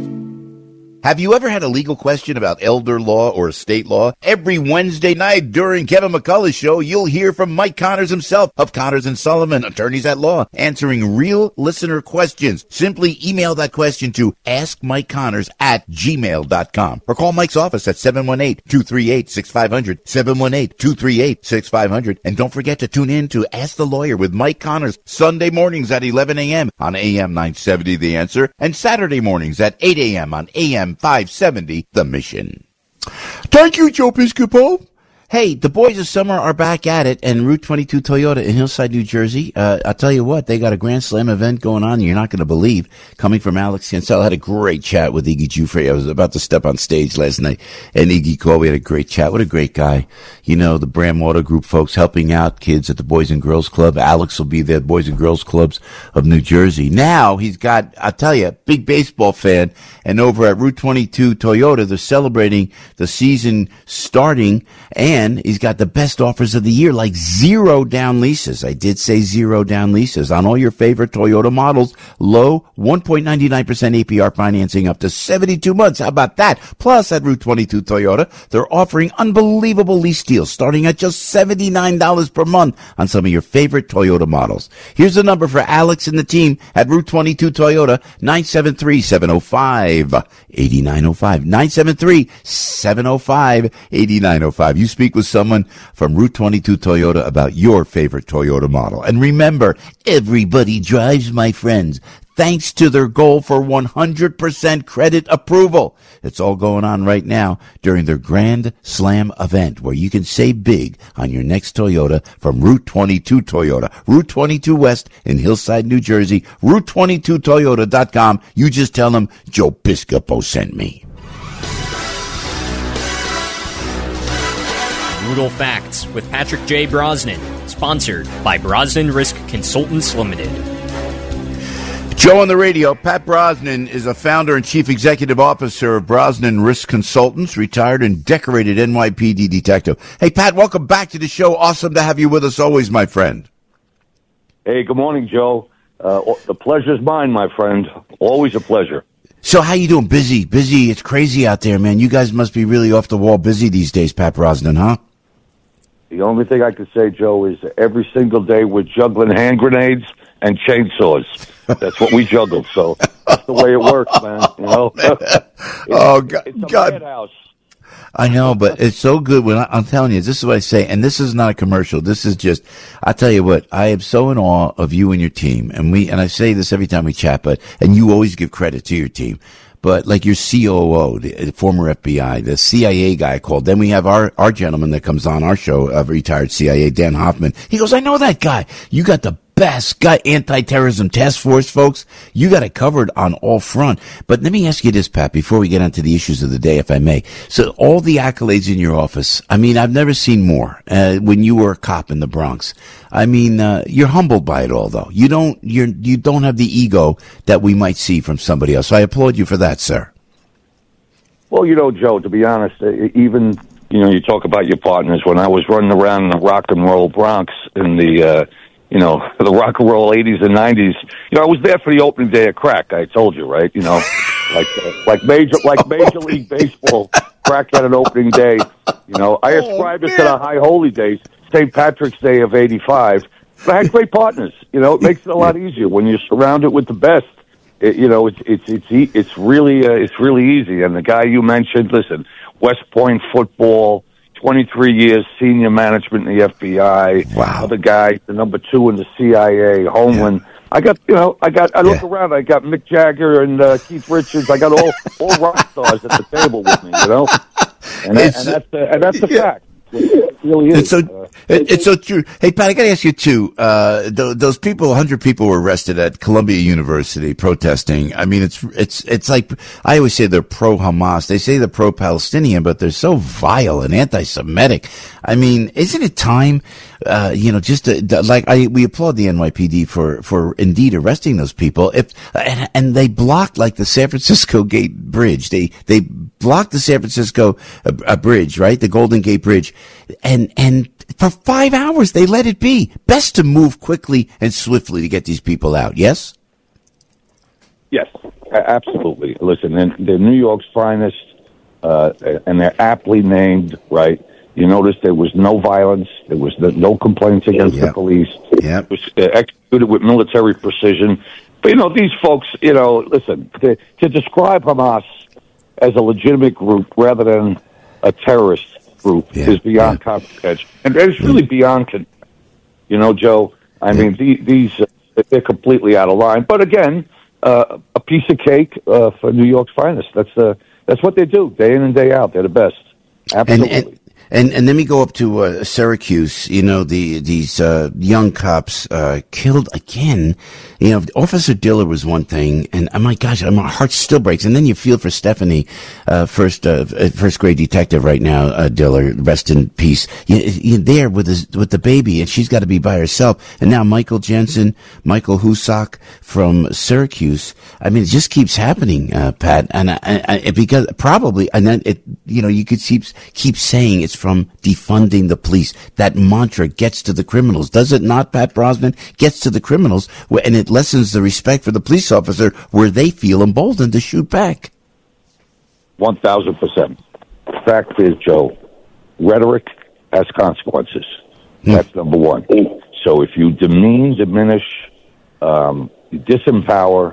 Have you ever had a legal question about elder law or estate law? Every Wednesday night during Kevin McCullough's show, you'll hear from Mike Connors himself of Connors and Sullivan, attorneys at law, answering real listener questions. Simply email that question to ask mike connors at gmail dot com or call Mike's office at seven one eight, two three eight, six five zero zero, seven one eight, two three eight, six five zero zero. And don't forget to tune in to Ask the Lawyer with Mike Connors Sunday mornings at eleven a.m. on A M nine seventy The Answer and Saturday mornings at eight a.m. on A M five seventy The Mission. Thank you, Joe Piscopo. Hey, the boys of summer are back at it, and Route twenty-two Toyota in Hillside, New Jersey. Uh, I'll tell you what, they got a Grand Slam event going on you're not going to believe. Coming from Alex Cancel, I had a great chat with Iggy Giuffre. I was about to step on stage last night, and Iggy called. We had a great chat. What a great guy. You know, the Bram Auto Group folks helping out kids at the Boys and Girls Club. Alex will be there, Boys and Girls Clubs of New Jersey. Now he's got, I'll tell you, big baseball fan, and over at Route twenty-two Toyota, they're celebrating the season starting, and he's got the best offers of the year, like zero down leases. I did say zero down leases on all your favorite Toyota models. Low one point nine nine percent A P R financing up to seventy-two months. How about that? Plus, at Route twenty-two Toyota, they're offering unbelievable lease deals starting at just seventy-nine dollars per month on some of your favorite Toyota models. Here's the number for Alex and the team at Route twenty-two Toyota, nine seven three, seven oh five, eight nine oh five. nine seven three, seven oh five, eight nine oh five. You speak with someone from Route twenty-two Toyota about your favorite Toyota model. And remember, everybody drives, my friends, thanks to their goal for one hundred percent credit approval. It's all going on right now during their Grand Slam event, where you can save big on your next Toyota from Route twenty-two Toyota. Route twenty-two West in Hillside, New Jersey. Route twenty-two Toyota dot com. You just tell them Joe Piscopo sent me. Brutal Facts with Patrick J. Brosnan, sponsored by Brosnan Risk Consultants Limited. Joe on the radio. Pat Brosnan is a founder and chief executive officer of Brosnan Risk Consultants, retired and decorated N Y P D detective. Hey, Pat, welcome back to the show. Awesome to have you with us always, my friend. Hey, good morning, Joe. Uh, the pleasure's mine, my friend. Always a pleasure. So how you doing? Busy, busy. It's crazy out there, man. You guys must be really off the wall busy these days, Pat Brosnan, huh? The only thing I can say, Joe, is every single day we're juggling hand grenades and chainsaws. That's what we juggle. So that's the way it works, man. You know. Oh God! It's a God. madhouse. I know, but it's so good when I, I'm telling you, this is what I say, and this is not a commercial. This is just, I tell you what, I am so in awe of you and your team, and we, and I say this every time we chat, but, and you always give credit to your team. But like your C O O, the, the former F B I, the C I A guy called. Then we have our, our gentleman that comes on our show, uh, retired C I A, Dan Hoffman. He goes, I know that guy. You got the best guy, anti-terrorism task force, folks. You got it covered on all front. But let me ask you this, Pat, before we get onto the issues of the day, if I may. So all the accolades in your office, I mean, I've never seen more, uh, when you were a cop in the Bronx. I mean, uh, you're humbled by it all, though. You don't, you're, you don't have the ego that we might see from somebody else. So I applaud you for that, sir. Well, you know, Joe, to be honest, even, you know, you talk about your partners. When I was running around in the rock and roll Bronx in the, uh, you know, the rock and roll eighties and nineties, you know, I was there for the opening day of crack. I told you, right? You know, like uh, like major like Major League Baseball, crack had an opening day. You know, I ascribed it to the high holy days, Saint Patrick's Day of eighty-five. But I had great partners. You know, it makes it a lot easier when you're surrounded with the best. It, you know, it's it's it's it's really uh, it's really easy. And the guy you mentioned, listen, West Point football. twenty-three years senior management in the F B I. Wow. Other guy, the number two in the C I A, Homeland. Yeah. I got, you know, I got, I look yeah. around, I got Mick Jagger and uh, Keith Richards. I got all, all rock stars at the table with me, you know? And, that, and that's the, and that's the yeah. fact. You really is. It's so, uh, it, it's so true. Hey, Pat, I got to ask you, too. Uh, th- those people, one hundred people were arrested at Columbia University protesting. I mean, it's it's it's like, I always say they're pro-Hamas. They say they're pro-Palestinian, but they're so vile and anti-Semitic. I mean, isn't it time, uh, you know, just to, like, I we applaud the N Y P D for, for indeed arresting those people. If and, and they blocked, like, the San Francisco Gate Bridge. They they blocked the San Francisco uh, uh, Bridge, right? The Golden Gate Bridge. And, and for five hours, they let it be. Best to move quickly and swiftly to get these people out, yes? Yes, absolutely. Listen, they're New York's finest, uh, and they're aptly named, right? You notice there was no violence. There was no complaints against yep. the police. Yep. It was uh, executed with military precision. But, you know, these folks, you know, listen, to, to describe Hamas as a legitimate group rather than a terrorist group yeah. is beyond yeah. comprehension. And it's really beyond, con- you know, Joe, I yeah. mean, the, these, uh, they're completely out of line. But again, uh, a piece of cake uh, for New York's finest. That's uh, that's what they do, day in and day out. They're the best. Absolutely. And, and, and, and then we go up to uh, Syracuse. You know, the these uh, young cops uh, killed again. You know, Officer Diller was one thing, and oh my gosh, my heart still breaks. And then you feel for Stephanie, uh, first uh, first grade detective right now, uh, Diller, rest in peace. You, you're there with his, with the baby, and she's got to be by herself. And now Michael Jensen, Michael Husak from Syracuse. I mean, it just keeps happening, uh, Pat, and I, I, because probably, and then it, you know, you could keep keep saying it's from defunding the police. That mantra gets to the criminals, does it not, Pat Brosnan? Gets to the criminals, and it lessens the respect for the police officer where they feel emboldened to shoot back. One thousand percent. Fact is, Joe, rhetoric has consequences. Hmm. That's number one. So if you demean, diminish, um, disempower,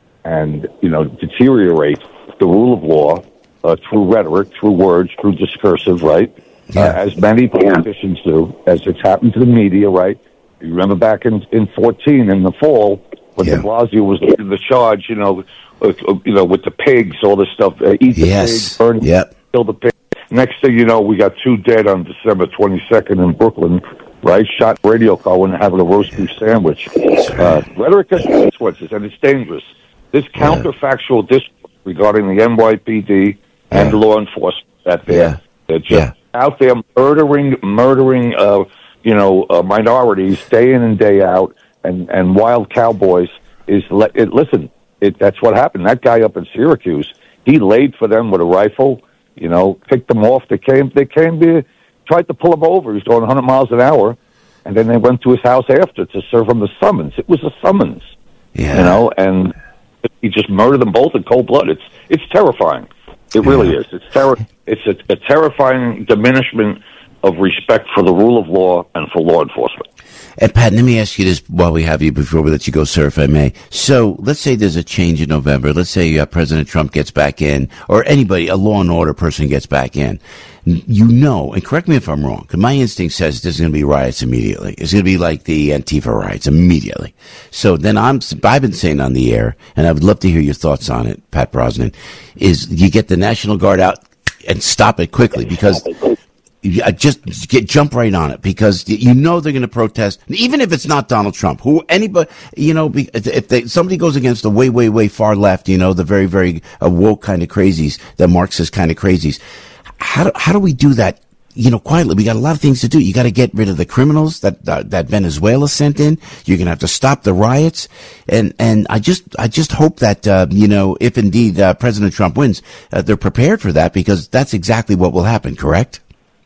and you know deteriorate the rule of law uh, through rhetoric, through words, through discursive, right? Yeah. Uh, as many politicians do, as it's happened to the media, right? You remember back in in fourteen in the fall when yeah. de Blasio was leading the charge, you know, uh, you know, with the pigs, all this stuff, uh, eat the yes. pigs, burn, yep. kill the pigs. Next thing you know, we got two dead on December twenty-second in Brooklyn, right? Shot in a radio car when having a roast beef sandwich. Uh, rhetoric has consequences, and it's dangerous. This counterfactual yeah. discourse regarding the N Y P D and yeah. law enforcement that they're, yeah. they're just yeah. out there murdering, murdering, uh, you know, uh, minorities day in and day out, and, and wild cowboys is, le- it, listen, it, that's what happened. That guy up in Syracuse, he laid for them with a rifle, you know, picked them off. They came, they came there, tried to pull him over. He was going one hundred miles an hour, and then they went to his house after to serve him the summons. It was a summons, yeah. you know, and he just murdered them both in cold blood. It's, it's terrifying. It yeah. really is. It's ter- It's a, a terrifying diminishment of respect for the rule of law and for law enforcement. And Pat, let me ask you this while we have you, before we let you go, sir, if I may. So let's say there's a change in November. Let's say uh, President Trump gets back in, or anybody, a law and order person gets back in. You know, and correct me if I'm wrong, because my instinct says there's going to be riots immediately. It's going to be like the Antifa riots immediately. So then I'm, I've been saying on the air, and I would love to hear your thoughts on it, Pat Brosnan, is you get the National Guard out and stop it quickly, because you just get, jump right on it, because you know they're going to protest, even if it's not Donald Trump. Who anybody, you know, if they, somebody goes against the way, way, way far left, you know, the very, very uh, woke kind of crazies, the Marxist kind of crazies. How do, how do we do that? You know, quietly. We got a lot of things to do. You got to get rid of the criminals that uh, that Venezuela sent in. You're going to have to stop the riots, and and I just I just hope that uh, you know, if indeed uh, President Trump wins, uh, they're prepared for that, because that's exactly what will happen. Correct?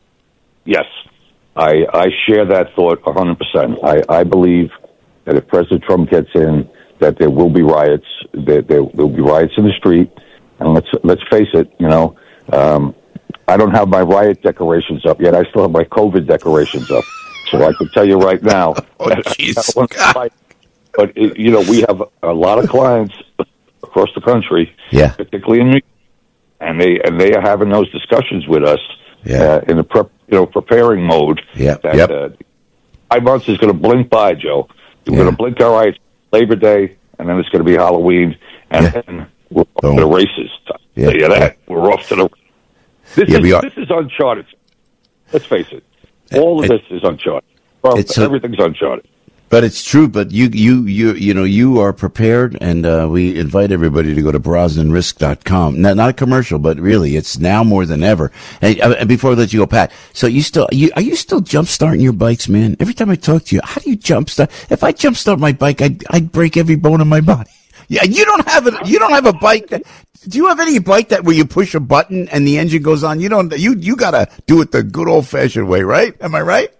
Yes, I I share that thought one hundred percent. I I believe that if President Trump gets in, that there will be riots. There there will be riots in the street, and let's let's face it. You know. Um, I don't have my riot decorations up yet. I still have my COVID decorations up. So I can tell you right now. Oh, jeez. But, it, you know, we have a lot of clients across the country, yeah. particularly in New York, and they, and they are having those discussions with us yeah. uh, in the prep, you know, preparing mode. Yeah. That, yep. uh, five months is going to blink by, Joe. We're yeah. going to blink our eyes Labor Day, and then it's going to be Halloween, and yeah. then we're off to the races. Yeah. Tell you that. We're off to the This, yeah, is, we are. this is uncharted. Let's face it. All of this is uncharted. Well, everything's uncharted. But it's true. But you, you, you, you know, you are prepared, and uh, we invite everybody to go to Brosnan Risk dot com. Not, not a commercial, but really, it's now more than ever. And, uh, and before I let you go, Pat, so you still, you, are you still jump starting your bikes, man? Every time I talk to you, how do you jump start? If I jump start my bike, I'd, I'd break every bone in my body. Yeah, you don't have a, you don't have a bike that. Do you have any bike that where you push a button and the engine goes on? You don't. You you gotta do it the good old fashioned way, right? Am I right?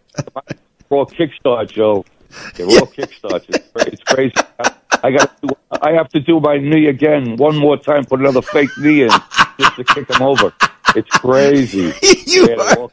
Raw kickstart, Joe. Yeah, raw kickstart. It's, it's crazy. I, I got. I have to do my knee again one more time. Put another fake knee in just to kick him over. It's crazy. you yeah, are.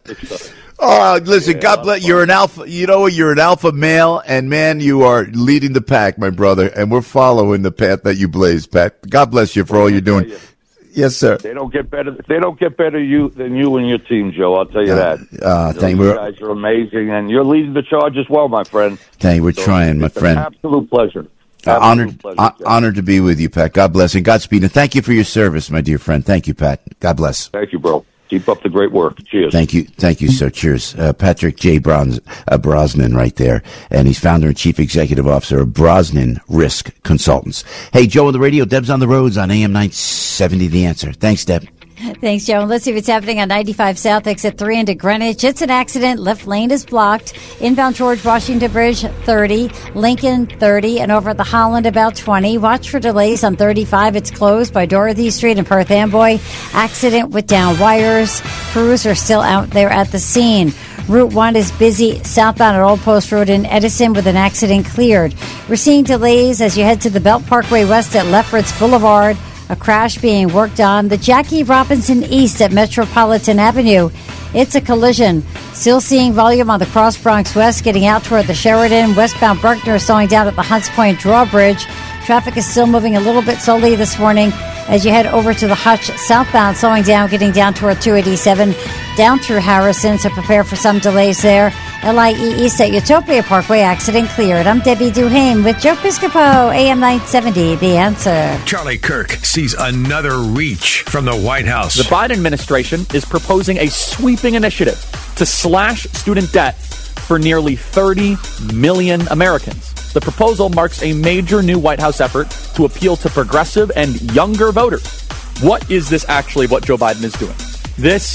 Oh, listen, yeah, God bless. You're an alpha. You know, you're an alpha male, and man, you are leading the pack, my brother. And we're following the path that you blaze, Pat. God bless you for all you're doing. You. Yes, sir. They don't get better. They don't get better you than you and your team, Joe. I'll tell you uh, that. Uh, you thank know, you. You guys are amazing, and you're leading the charge as well, my friend. Thank you. We're so trying, my friend. Absolute pleasure. Uh, honored, pleasure, uh, honored to be with you, Pat. God bless and Godspeed, and thank you for your service, my dear friend. Thank you, Pat. God bless. Thank you, bro. Keep up the great work. Cheers. Thank you. Thank you, sir. Cheers. Uh, Patrick J. Bronz, uh, Brosnan right there. And he's founder and chief executive officer of Brosnan Risk Consultants. Hey, Joe on the radio. Deb's on the roads on A M nine seventy. The Answer. Thanks, Deb. Thanks, Joe. And let's see what's happening on ninety-five South, exit three into Greenwich. It's an accident. Left lane is blocked. Inbound George Washington Bridge, thirty. Lincoln, thirty. And over at the Holland, about twenty. Watch for delays on thirty-five. It's closed by Dorothy Street and Perth Amboy. Accident with down wires. Crews are still out there at the scene. Route one is busy southbound at Old Post Road in Edison with an accident cleared. We're seeing delays as you head to the Belt Parkway West at Lefferts Boulevard. A crash being worked on. The Jackie Robinson East at Metropolitan Avenue. It's a collision. Still seeing volume on the Cross Bronx West getting out toward the Sheridan. Westbound Bruckner slowing down at the Hunts Point Drawbridge. Traffic is still moving a little bit slowly this morning as you head over to the Hutch southbound, slowing down, getting down toward two eighty-seven, down through Harrison, so prepare for some delays there. L I E East at Utopia Parkway, accident cleared. I'm Debbie Duhame with Joe Piscopo, A M nine seventy, The Answer. Charlie Kirk sees another reach from the White House. The Biden administration is proposing a sweeping initiative to slash student debt for nearly thirty million Americans. The proposal marks a major new White House effort to appeal to progressive and younger voters. What is this actually what Joe Biden is doing? This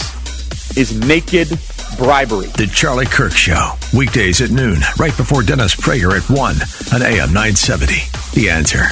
is naked bribery. The Charlie Kirk Show, weekdays at noon, right before Dennis Prager at one on A M nine seventy. The Answer.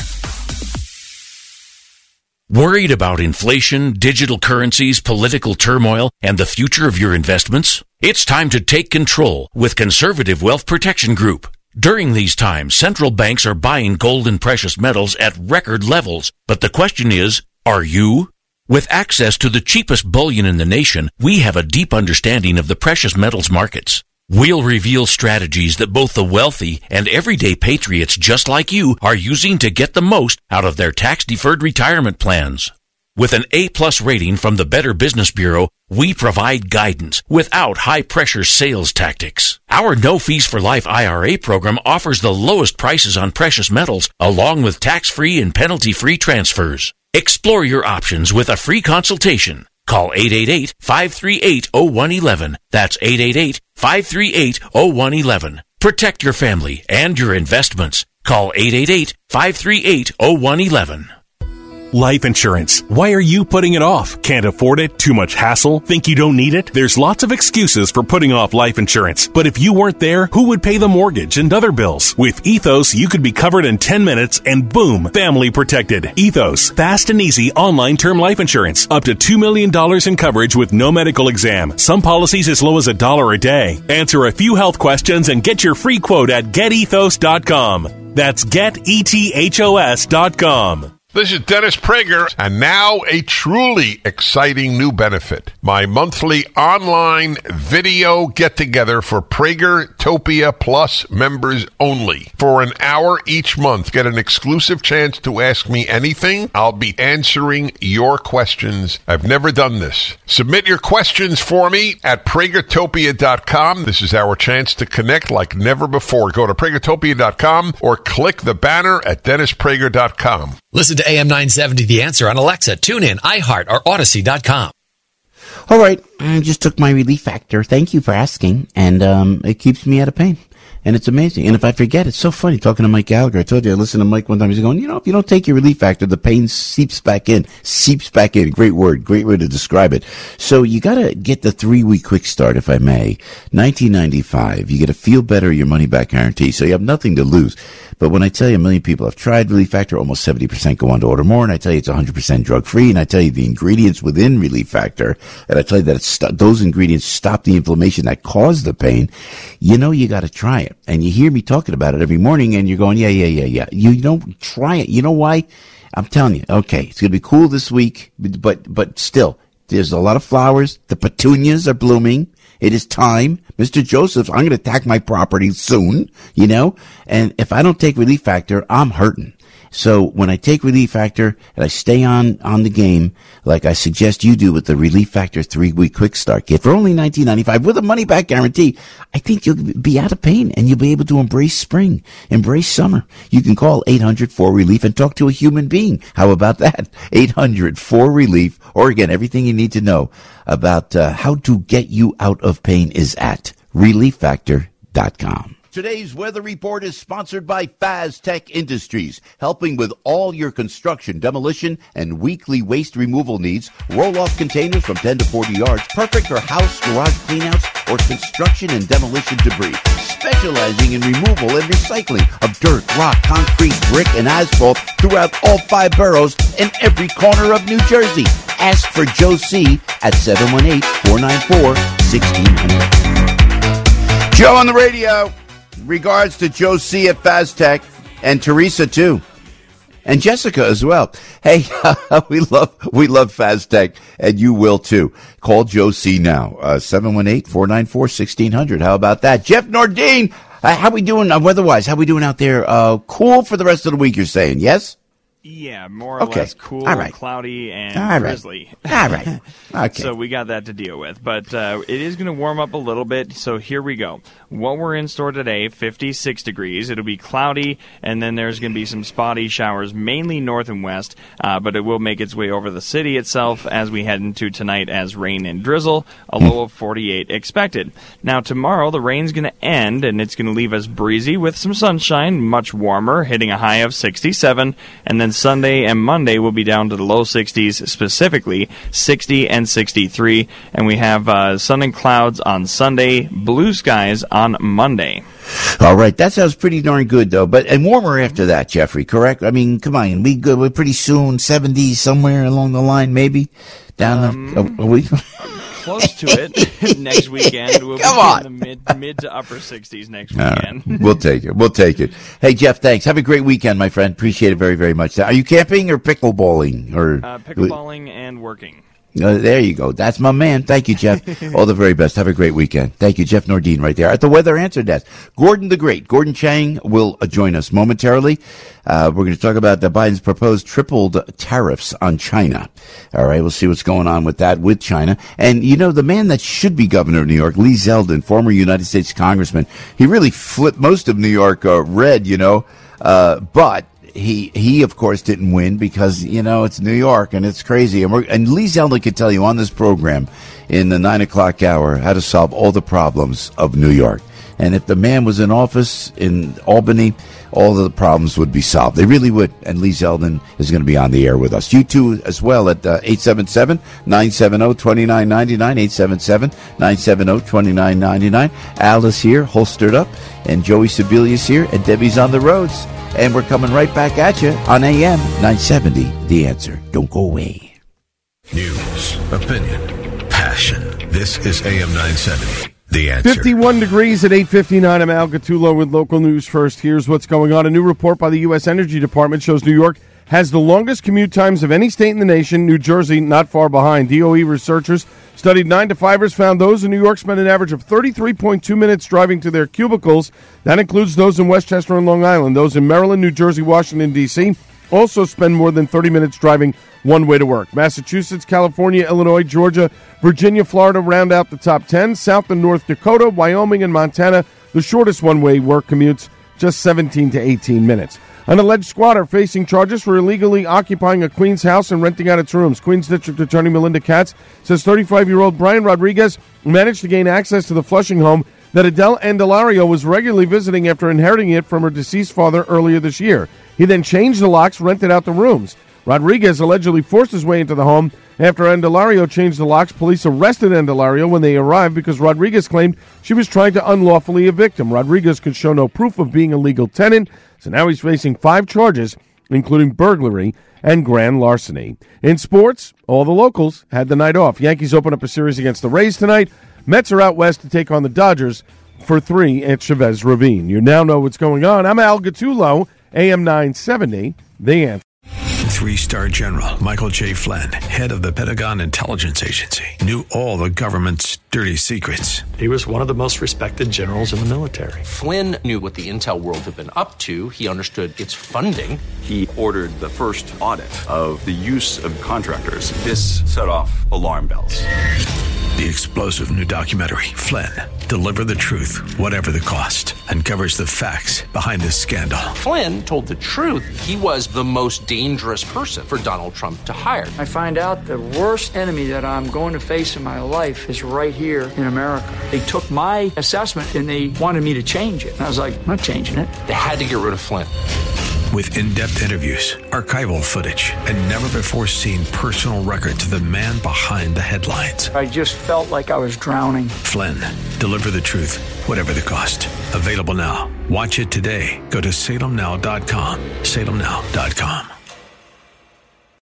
Worried about inflation, digital currencies, political turmoil, and the future of your investments? It's time to take control with Conservative Wealth Protection Group. During these times, central banks are buying gold and precious metals at record levels. But the question is, are you? With access to the cheapest bullion in the nation, we have a deep understanding of the precious metals markets. We'll reveal strategies that both the wealthy and everyday patriots just like you are using to get the most out of their tax-deferred retirement plans. With an A-plus rating from the Better Business Bureau, we provide guidance without high-pressure sales tactics. Our no-fees-for-life I R A program offers the lowest prices on precious metals, along with tax-free and penalty-free transfers. Explore your options with a free consultation. Call eight eight eight, five three eight, zero one one one. That's eight eight eight, five three eight, zero one one one. Protect your family and your investments. Call eight eight eight, five three eight, zero one one one. Life insurance. Why are you putting it off? Can't afford it? Too much hassle? Think you don't need it? There's lots of excuses for putting off life insurance. But if you weren't there, who would pay the mortgage and other bills? With Ethos, you could be covered in ten minutes and boom, family protected. Ethos. Fast and easy online term life insurance. Up to two million dollars in coverage with no medical exam. Some policies as low as a dollar a day. Answer a few health questions and get your free quote at get ethos dot com. That's get ethos dot com. This is Dennis Prager, and now a truly exciting new benefit. My monthly online video get-together for Pragertopia Plus members only. For an hour each month, get an exclusive chance to ask me anything. I'll be answering your questions. I've never done this. Submit your questions for me at Pragertopia dot com. This is our chance to connect like never before. Go to Pragertopia dot com or click the banner at Dennis Prager dot com. Listen to A M nine seventy The Answer on Alexa, TuneIn, iHeart, or Odyssey dot com. All right, I just took my Relief Factor. Thank you for asking, and um, it keeps me out of pain. And it's amazing. And if I forget, it's so funny talking to Mike Gallagher. I told you, I listened to Mike one time. He's going, you know, if you don't take your Relief Factor, the pain seeps back in. Seeps back in. Great word. Great way to describe it. So you got to get the three-week quick start, if I may. nineteen ninety-five. You get a feel better, your money-back guarantee. So you have nothing to lose. But when I tell you a million people have tried Relief Factor, almost seventy percent go on to order more. And I tell you it's one hundred percent drug-free. And I tell you the ingredients within Relief Factor, and I tell you that it's st- those ingredients stop the inflammation that caused the pain, you know you got to try it. And you hear me talking about it every morning, and you're going, yeah, yeah, yeah, yeah. You don't try it. You know why? I'm telling you. Okay, it's going to be cool this week, but but still, there's a lot of flowers. The petunias are blooming. It is time. Mister Joseph, I'm going to attack my property soon, you know? And if I don't take Relief Factor, I'm hurting. So when I take Relief Factor and I stay on, on the game, like I suggest you do with the Relief Factor three-week quick start kit for only nineteen ninety-five with a money-back guarantee, I think you'll be out of pain and you'll be able to embrace spring, embrace summer. You can call eight hundred four relief and talk to a human being. How about that? eight hundred four relief, or again, everything you need to know about uh, how to get you out of pain is at relief factor dot com. Today's weather report is sponsored by FazTech Industries, helping with all your construction, demolition, and weekly waste removal needs. Roll-off containers from ten to forty yards, perfect for house, garage cleanouts, or construction and demolition debris. Specializing in removal and recycling of dirt, rock, concrete, brick, and asphalt throughout all five boroughs and every corner of New Jersey. Ask for Joe C. at seven one eight, four nine four, one six zero zero. Joe on the radio. Regards to Joe C. at FazTech, and Teresa too, and Jessica as well. Hey, we love we love FazTech, and you will too. Call Joe C. now, uh, seven one eight, four nine four, one six zero zero. How about that? Jeff Nordine, uh, how we doing uh, weather-wise? How we doing out there? Uh, cool for the rest of the week, you're saying, yes? Yeah, more or okay. less cool, All right. cloudy, and All right. drizzly. All right. Okay. So we got that to deal with. But uh, it is going to warm up a little bit, so here we go. What we're in store today, fifty-six degrees. It'll be cloudy, and then there's going to be some spotty showers, mainly north and west, uh, but it will make its way over the city itself as we head into tonight as rain and drizzle, a low of forty-eight expected. Now, tomorrow, the rain's going to end, and it's going to leave us breezy with some sunshine, much warmer, hitting a high of sixty-seven, and then Sunday and Monday will be down to the low sixties, specifically sixty and sixty-three, and we have uh, sun and clouds on Sunday, blue skies on Monday. All right, that sounds pretty darn good, though. But and warmer after that, Jeffrey. Correct? I mean, come on, we good. We're pretty soon seventies somewhere along the line, maybe down um, the. Are we? Close to it next weekend. We'll Come be on. in the mid, mid to upper sixties next All weekend. right. We'll take it. We'll take it. Hey, Jeff, thanks. Have a great weekend, my friend. Appreciate it very, very much. Are you camping or pickleballing? Or Uh, pickleballing and working. Uh, there you go. That's my man. Thank you, Jeff. All the very best. Have a great weekend. Thank you, Jeff Nordine, right there at the Weather Answer Desk. Gordon the Great, Gordon Chang, will uh, join us momentarily. Uh, we're going to talk about the Biden's proposed tripled tariffs on China. All right, we'll see what's going on with that with China. And, you know, the man that should be governor of New York, Lee Zeldin, former United States congressman, he really flipped most of New York uh, red, you know, uh, but He, he of course, didn't win because, you know, it's New York and it's crazy. And, we're, and Lee Zeldin can tell you on this program in the nine o'clock hour how to solve all the problems of New York. And if the man was in office in Albany, all of the problems would be solved. They really would. And Lee Zeldin is going to be on the air with us. You too as well at uh, eight seven seven, nine seven zero, two nine nine nine, eight seven seven, nine seven zero, two nine nine nine. Al is here, holstered up, and Joey Sebelius here, and Debbie's on the roads. And we're coming right back at you on A M nine seventy, The Answer. Don't go away. News, opinion, passion. This is A M nine seventy, The Answer. fifty-one degrees at eight fifty-nine. I'm Al Gattulo with local news first. Here's what's going on. A new report by the U S Energy Department shows New York has the longest commute times of any state in the nation. New Jersey not far behind. D O E researchers studied nine to fivers, found those in New York spend an average of thirty-three point two minutes driving to their cubicles. That includes those in Westchester and Long Island. Those in Maryland, New Jersey, Washington, D C also spend more than thirty minutes driving one way to work. Massachusetts, California, Illinois, Georgia, Virginia, Florida round out the top ten. South and North Dakota, Wyoming, and Montana, the shortest one-way work commutes, just seventeen to eighteen minutes. An alleged squatter facing charges for illegally occupying a Queens house and renting out its rooms. Queens District Attorney Melinda Katz says thirty-five-year-old Brian Rodriguez managed to gain access to the Flushing home that Adele Andalario was regularly visiting after inheriting it from her deceased father earlier this year. He then changed the locks, rented out the rooms. Rodriguez allegedly forced his way into the home. After Andalario changed the locks, police arrested Andalario when they arrived because Rodriguez claimed she was trying to unlawfully evict him. Rodriguez could show no proof of being a legal tenant, so now he's facing five charges, including burglary and grand larceny. In sports, all the locals had the night off. Yankees open up a series against the Rays tonight. Mets are out west to take on the Dodgers for three at Chavez Ravine. You now know what's going on. I'm Al Gattullo, A M nine seventy, The Answer. Three-star General Michael J. Flynn, head of the Pentagon Intelligence Agency, knew all the government's dirty secrets. He was one of the most respected generals in the military. Flynn knew what the intel world had been up to. He understood its funding. He ordered the first audit of the use of contractors. This set off alarm bells. The explosive new documentary, Flynn, Deliver the Truth, Whatever the Cost, uncovers the facts behind this scandal. Flynn told the truth. He was the most dangerous person for Donald Trump to hire. I find out the worst enemy that I'm going to face in my life is right here in America. They took my assessment and they wanted me to change it. And I was like, I'm not changing it. They had to get rid of Flynn. With in-depth interviews, archival footage, and never-before-seen personal records of the man behind the headlines. I just felt like I was drowning. Flynn, Deliver the Truth, Whatever the Cost. Available now. Watch it today. Go to salem now dot com. salem now dot com.